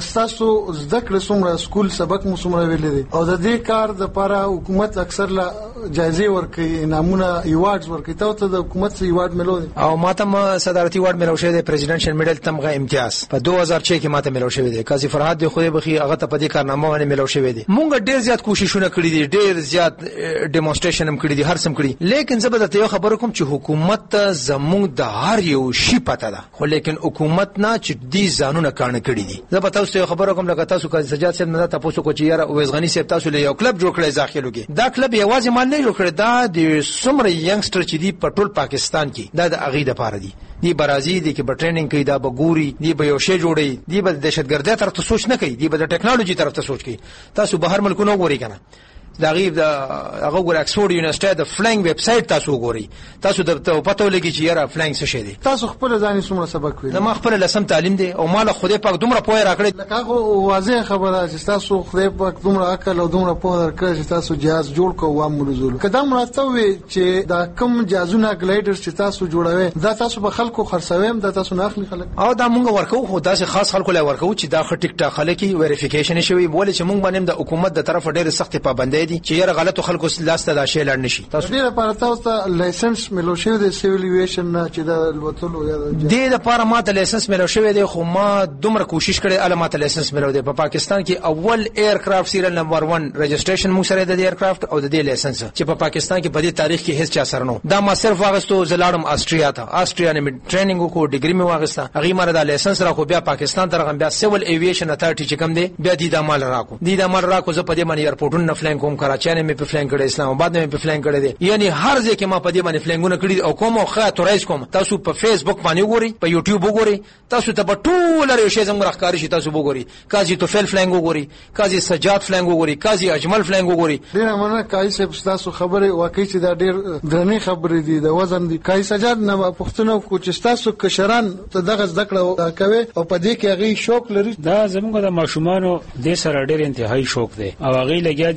تاسو زده کړې څومره سکول سبق مو څومره ویلې دي او د دې کار د لپاره حکومت اکثر لا جایزې ورکړي انعامونه ایوارډز ورکړي ته د حکومت څخه ایوارډ ملو دي او ماته ما صدارتي ایوارډ ملو شه د پریزیدنشل میډل تمغه امتیاز په دوه هزار شش کې ماته ملو شوی دی قاضي فرحات دی خو بخي هغه ته په دې کارنامه باندې ملو شوی دی مونږ ډیر زیات کوششونه کړې دي ډیر زیات ډیمونستریشن هم کړی دي هر سم کړی لیکن زه به ته یو خبر کوم چې حکومت زموږ د هر یو شی پته ده خو لیکن حکومت نه چې دې ځانونه کارن کړی دي زه به تاسو یو خبر کوم لکه تاسو قاضي سجاد صاحب نه تاسو کو چې یاره وزغنی صاحب تاسو له یو کلب جوړ کړی ځاخلو کې دا کلب یوازې مان نه جوړ کړی دا د سمره ینګستر چې دی په ټول پاکستان کې دا د اغیده پاره دي دی برازي دي کې به ټریننګ کوي دا به ګوري دی به یو شی جوړي دی به دهشتګردۍ طرف ته سوچ نه کوي دی به د ټیکنالوژي طرف ته سوچ کوي تاسو بهر ملکونو ګوري کنه دا غیب دا هغه ګور اکسفورد یونیورسيټي د فلنګ ویب سټ تاسو ګوري تاسو د پته ولګي چې یاره فلنګ څه شي دي تاسو خپل ځان څومره سبق ویل ما خپل لسم تعلیم دی او مال خدای پاک دومره پوهه راکړي لکه هغه واضح خبره چې تاسو خدای پاک دومره عقل او دومره پوهه راکړي چې تاسو جهاز جوړ کوو عام نزول کدا مراتب چې دا کم جهازونه ګلایډر چې تاسو جوړوي دا تاسو په خلکو خرڅوي دا تاسو نه اخلي خلک او دا مونږ ورکو خو دا خاص خلکو لا ورکو چې دا ټیک ټاک خلک ویریفیکیشن شوی بوله چې مونږ باندې د حکومت د طرف ډېر سخت پابندۍ دي چې یاره غلط خلکو لاسته دا شی لړ نشي تاسو دې لپاره تاسو لایسنس ملو شوی د سیویل ایویشن چې د لوتلو یا دې لپاره ماته لایسنس ملو شوی دی خو ما دومره کوشش کړې علامه لایسنس ملو دی په پا پاکستان کې اول ایر کرافټ سیریل نمبر ون رجسټریشن مو سره د ایر کرافټ او د دې لایسنس چې په پا پاکستان کې په دې تاریخ کې هیڅ چا سره نو دا ما صرف واغستو زلاړم استریا ته استریا نه ټریننګ کو ډیګری مې واغسته هغه مره د لایسنس راکو بیا پاکستان ته رغم بیا سیویل ایویشن اتارټی چې کوم دی بیا دې د مال راکو دې د مال راکو زه په دې باندې ایرپورټونو نه فلاین کوم کراچۍ نه مې په فلاین کړی اسلام آباد نه په فلاین کړی دی یعنی هر ځای کې ما په دې باندې فلاینګونه کړی او کوم خا تورایز کوم تاسو په فیسبوک باندې وګورئ په یوټیوب وګورئ تاسو ته په ټول لري شی زموږ راخکاری شي تاسو وګورئ قاضي توفیل فلاینګ وګورئ قاضي سجاد فلاینګ وګورئ قاضي اجمل فلاینګ وګورئ ډیر مننه قاضي صاحب تاسو خبره واقعي چې دا ډیر درنې خبرې دي د وزن دي قاضي سجاد نه پښتنو کو چې تاسو کشران ته دغه ذکر کوي او په دې کې هغه شوق لري دا زموږ د ماشومانو د سره ډیر انتهایی شوق دی او هغه لګیا دي ډیر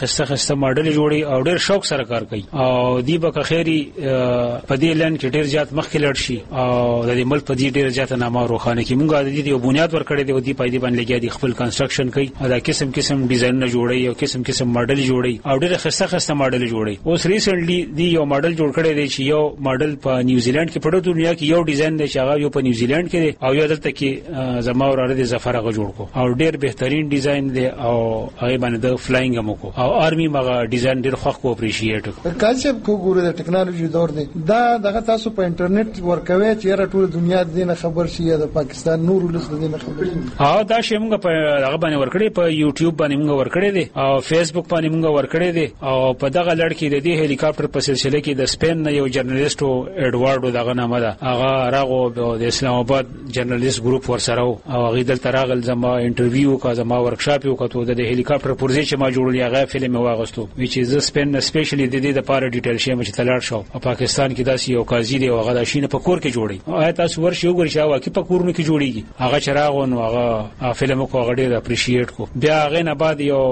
خسته خسته ماډل جوړي او ډېر شوق سره کار کوي او دی به خیری په دې لن کې ډېر زیات مخکې لړ شي او د دې ملک په دې ډېر زیات نامه روخانه کې مونږه د دې یو بنیاد ورکړې دی او دی پایدې باندې لګیا دي خپل کنستراکشن کوي او دا قسم قسم ډیزاین نه جوړي او قسم قسم ماډل جوړي او ډېر خسته خسته ماډل جوړي اوس ریسنټلی دی یو ماډل جوړ کړی دی چې یو ماډل په نیوزیلند کې په ټوله دنیا کې یو ډیزاین دی چې هغه یو په نیوزیلند کې دی او یو دلته کې زما وراره دی ظفر هغه جوړ کو او ډېر بهترین ډیزاین دی او هغه باندې د فلاینګ هم کو او آرمي مغه ډیزاین ډېر خوښ کو اپریشیټ کو کله کو ګوره د ټکنالوژي دور دی دا دغه تاسو په انټرنیټ ورکوي چې را ټول دنیا د دې خبر شي د پاکستان نور ولس د دې خبر شي ها دا شی موږ په هغه باندې ورکړې په یوټیوب باندې موږ ورکړې دي او فیسبوک باندې موږ ورکړې دي او په دغه لړ کې د دې هلیکاپټر په سلسله کې د سپین نه یو جرنالیست ایډوارډو دغه نامه ده هغه راغو د اسلام آباد جرنالیست ګروپ ورسره او هغه دلته راغل زما انټرویو کا زما ورکشاپ یو کتو د هلیکاپټر پرځې چې ما جوړلی هغه فلم واغستو which is سپین سپیشلی د دې لپاره ډیټیل شي چې تلار شو په پاکستان کې داسې یو قاضي دی او هغه د شینه په کور کې جوړي او آیا تاسو ورشي وګورئ چې هغه کې په کورونو کې جوړیږي هغه چراغون هغه فلم کو هغه ډیر اپریشیټ کو بیا هغه نه بعد یو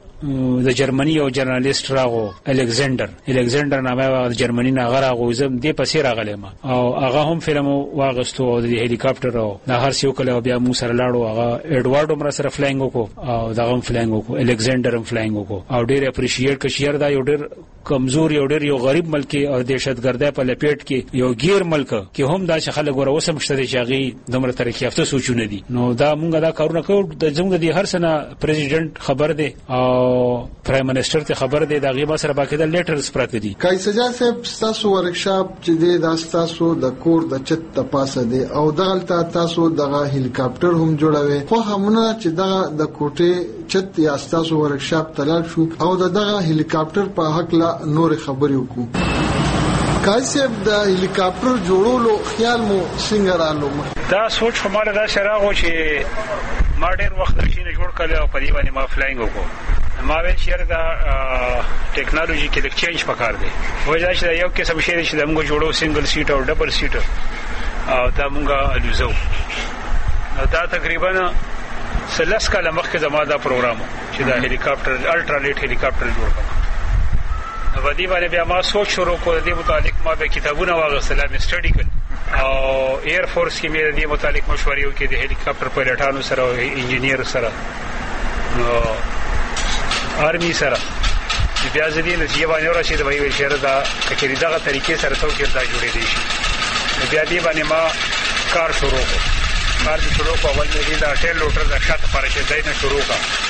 د جرمني یو جرنالیست راغو الکساندر الکساندر نامه د جرمني نه غراغو زم دې پسې راغلم او هغه هم فلم واغستو د هلیکاپټر او د هر څو کله بیا مو سره لاړو هغه ایډوارډ عمر سره فلاینګ وکړو او دغه فلاینګ وکړو الکساندر هم فلاینګ وکړو او ډیر اپریشیټ ک شهر دا یو ډیر کمزور یو ډیر یو غریب ملک او دهشتګردۍ په لپیټ کې یو غیر ملک کې هم دا خلک ور اوسم شته چې هغه دمر ترقی یافته سوچونه دي نو دا مونږ دا کارونه کوو د زموږ د هر سنه پریزیدنت خبر دی او پرایم منسٹر ته خبر دی دا غیبه سره باقاعده لیټرز پراته دي کایسجا صاحب تاسو ورکشاپ چې دی دا تاسو د کور د چت د پاسه دی او دغلته تاسو دغه هلیکاپټر هم جوړوي خو همونه چې دغه د کوټه چت یا تاسو ورکشاپ تلل شو او دغه هلیکاپټر په حق لا نور خبرې وکړو کایسب د هلیکاپټر جوړولو خیال مو څنګه رالو دا سوچ هماره دا شراغو چې ما ډېر وخت شینه جوړ کړل او په دې باندې ما فلاینګ وکړو ما ویل چې دا ټیکنالوژي کې د چینج پکار دی وایي چې یو قسم شی چې موږ جوړو سنگل سیټ او ډبل سیټ او دا موږ الوزو دا تقریبا سلس کاله مخکې زما دا پروګرام چې دا هلیکاپټر الټرا لیټ هلیکاپټر جوړ کړ نو باندې باندې بیا ما سوچ شروع کړ د دې متعلق ما به کتابونه واغستل مې سټډي کړ او ایر فورس کې مې د دې متعلق مشورې وکړې د هلیکاپټر پایلټانو سره او انجینیر سره نو آرمي سره بیا ځدی نتیجه باندې راشي د وایي شهر دا کچېری دغه طریقې سره توګه دا جوړې دي شي بیا دې باندې ما کار شروع کړ کار شروع کړ اول مې دا ټیل لوټر د شاته پارچې ځای نه شروع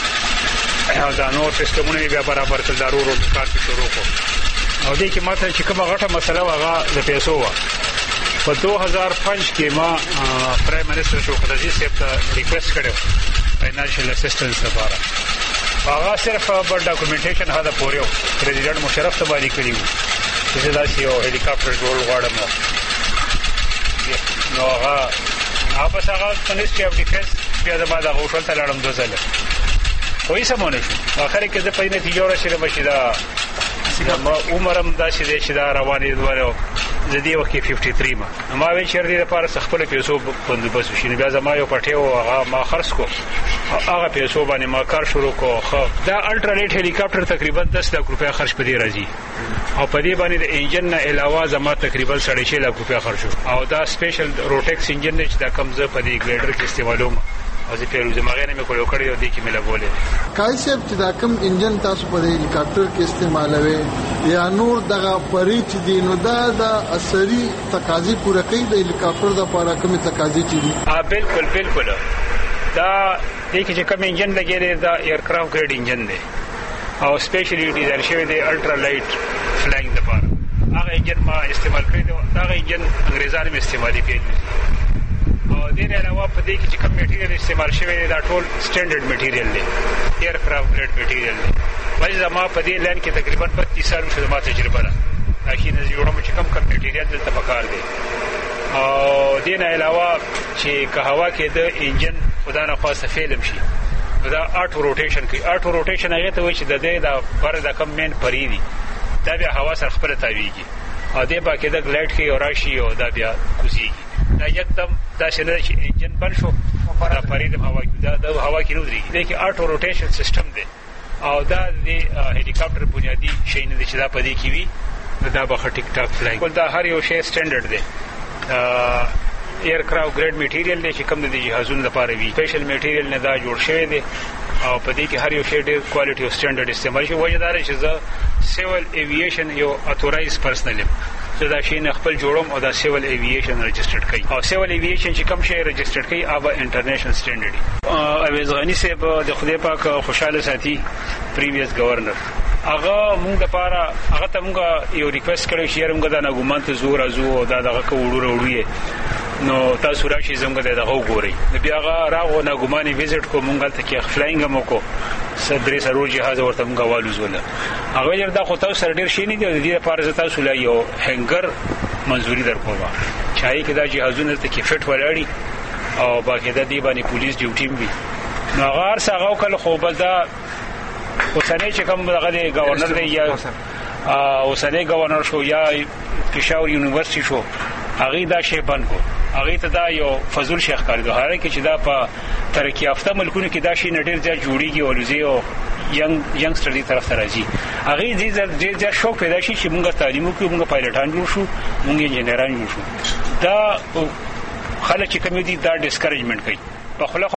کړ دا نور سیستمونه بیا برابر کړل ضرورو کار شروع کړ او دې کې ماته چې کومه غټه مسله واغه د پیسو وا په دو هزار پنځه کې ما پرایم منسٹر شوکت عزیز صاحب ته ریکوست کړو فائنانشل اسسټنس لپاره هغه صرف په ډاکومنټیشن هدا پوریو پریزیدنت مشرف ته باندې کړیو چې دا یو هلیکاپټر جوړ غواړم نو هغه هغه هغه منسټری اف ډیفنس بیا د ما د غوښتل ته لاړم دوه ځله وایي سمونه شو اخر کې د پېنه نتیجه ورشي مشي دا ما عمرم دا چې دا روانې دوه زدي وخت کې تریس ما ما وی چیر دي لپاره خپل پیسو بندوبست شي بیا زما یو پټیو هغه ما خرڅ کو هغه پیسو باندې ما کار شروع کو خو دا الټرا لیټ هلیکاپټر تقریبا دس لک روپیا خرج پدې راځي او پدې باندې د انجن نه علاوه زما تقریبا ساڑھے چھ لک روپیا خرج او دا سپیشل روټیکس انجن چې دا کمزه پدې ګلیډر کې استعمالوم او زه پیرو زماغه نه مې کولو کړی او دې کې مې لګولې کایسب چې دا کوم انجن تاسو په هلیکاپټر کې استعمالوي یا نور دغه پریچ دي نو دا د اثري تقاضي پوره کوي د هلیکاپټر د لپاره کومه تقاضي چي دي ا بالکل بالکل دا دې کې چې کوم انجن لګیږي دا ایرکرافټ ګریډ انجن دی او سپیشلی ډیزاین شوی دی الټرا لایټ فلاینګ لپاره هغه انجن ما استعمال کړی دی دا انجن انګریزانو می استعمالي کړی او دې نه علاوه په دې کې چې کوم میټیریل استعمال شوی دی دا ټول سټانډرډ میټیریل دی ایرکرافټ ګریډ میټیریل دی وایي زما په دې لاین کې تقریبا بتیس سال شوه ما تجربه ده لکه نه جوړم چې کوم کوم میټیریل دلته پکار دی او دې نه علاوه چې که هوا کې د انجن خدا نه خواسته فیلم شي دا اټو روټیشن کوي اټو روټیشن هغه ته وایي چې د دې دا پر د کم مین پری دی دا بیا هوا سره خپل تاویږي او دې باکې د ګلایډ کې او راشي او دا بیا کوزيږي دا یکدم دا شنه چې انجن بند شو دا پرې د هوا کې دا د هوا کې نو دی کې اټو روټیشن سیستم دی او دا د هلیکاپټر بنیادی شي نه چې دا پدې کې وي دا به ټیک ټاک فلای کول. دا هر یو شی سټانډرډ دی. ایر کرافټ ګریډ میټیریل دی چې کوم د جهازونو لپاره وي. سپیشل میټیریل نه دا جوړ شوی دی او پدې کې هر یو شی ډېر کوالټي او سټانډرډ استعمال شي. وجه دا چې زه سیول ایوییشن یو اتورایز پرسنل یم، زه دا شی نه خپل جوړم او دا سیول ایوییشن رجسټرډ کړي او سیول ایوییشن چې کوم شی رجسټرډ کړي هغه انټرنیشنل سټانډرډ دی. اویز غنی صاحب د خدای پاک خوشاله ساتي پریویس گورنر هغه موږ لپاره هغه ته موږ یو ریکوست کړو چې موږ دا نګومان ته زور ازو او دا دغه کوړو وروړي نو تاسو راشي زموږ دغه وګورئ. بیا هغه راغو نګوماني وزټ کو موږ ته کې فلاینګ مو کو صدرې سرور جهاز ورته موږ والو زول هغه یې دا خو تاسو سره ډیر شي نه دی د دې لپاره تاسو لا یو هنګر منځوري درکوم چای کې دا جهازونه ته کې فټ ولاړی او باقاعده دی باندې پولیس ډیوټي وي. نو هغه څنګه کله خو بل دا اوسنۍ چې کوم دغه گورنر دی یا اوسنۍ گورنر شو یا پېښور یونیورسيټي شو هغه دا شی بند کو هغه ته دا یو فضل شیخ کاری دوه هغه چې دا په ترقی یافته ملکونو کې دا شی نډیر ځای جوړیږي او لزی او ینګ ینګستر دي طرف ته راځي. هغه دې ځای ځای شوق پیدا شي چې موږ تعلیم وکړو، موږ پایلټان جوړ شو، موږ انجینران جوړ شو. دا خلک چې کوم دي دا ډیسکریجمنت کوي په خپل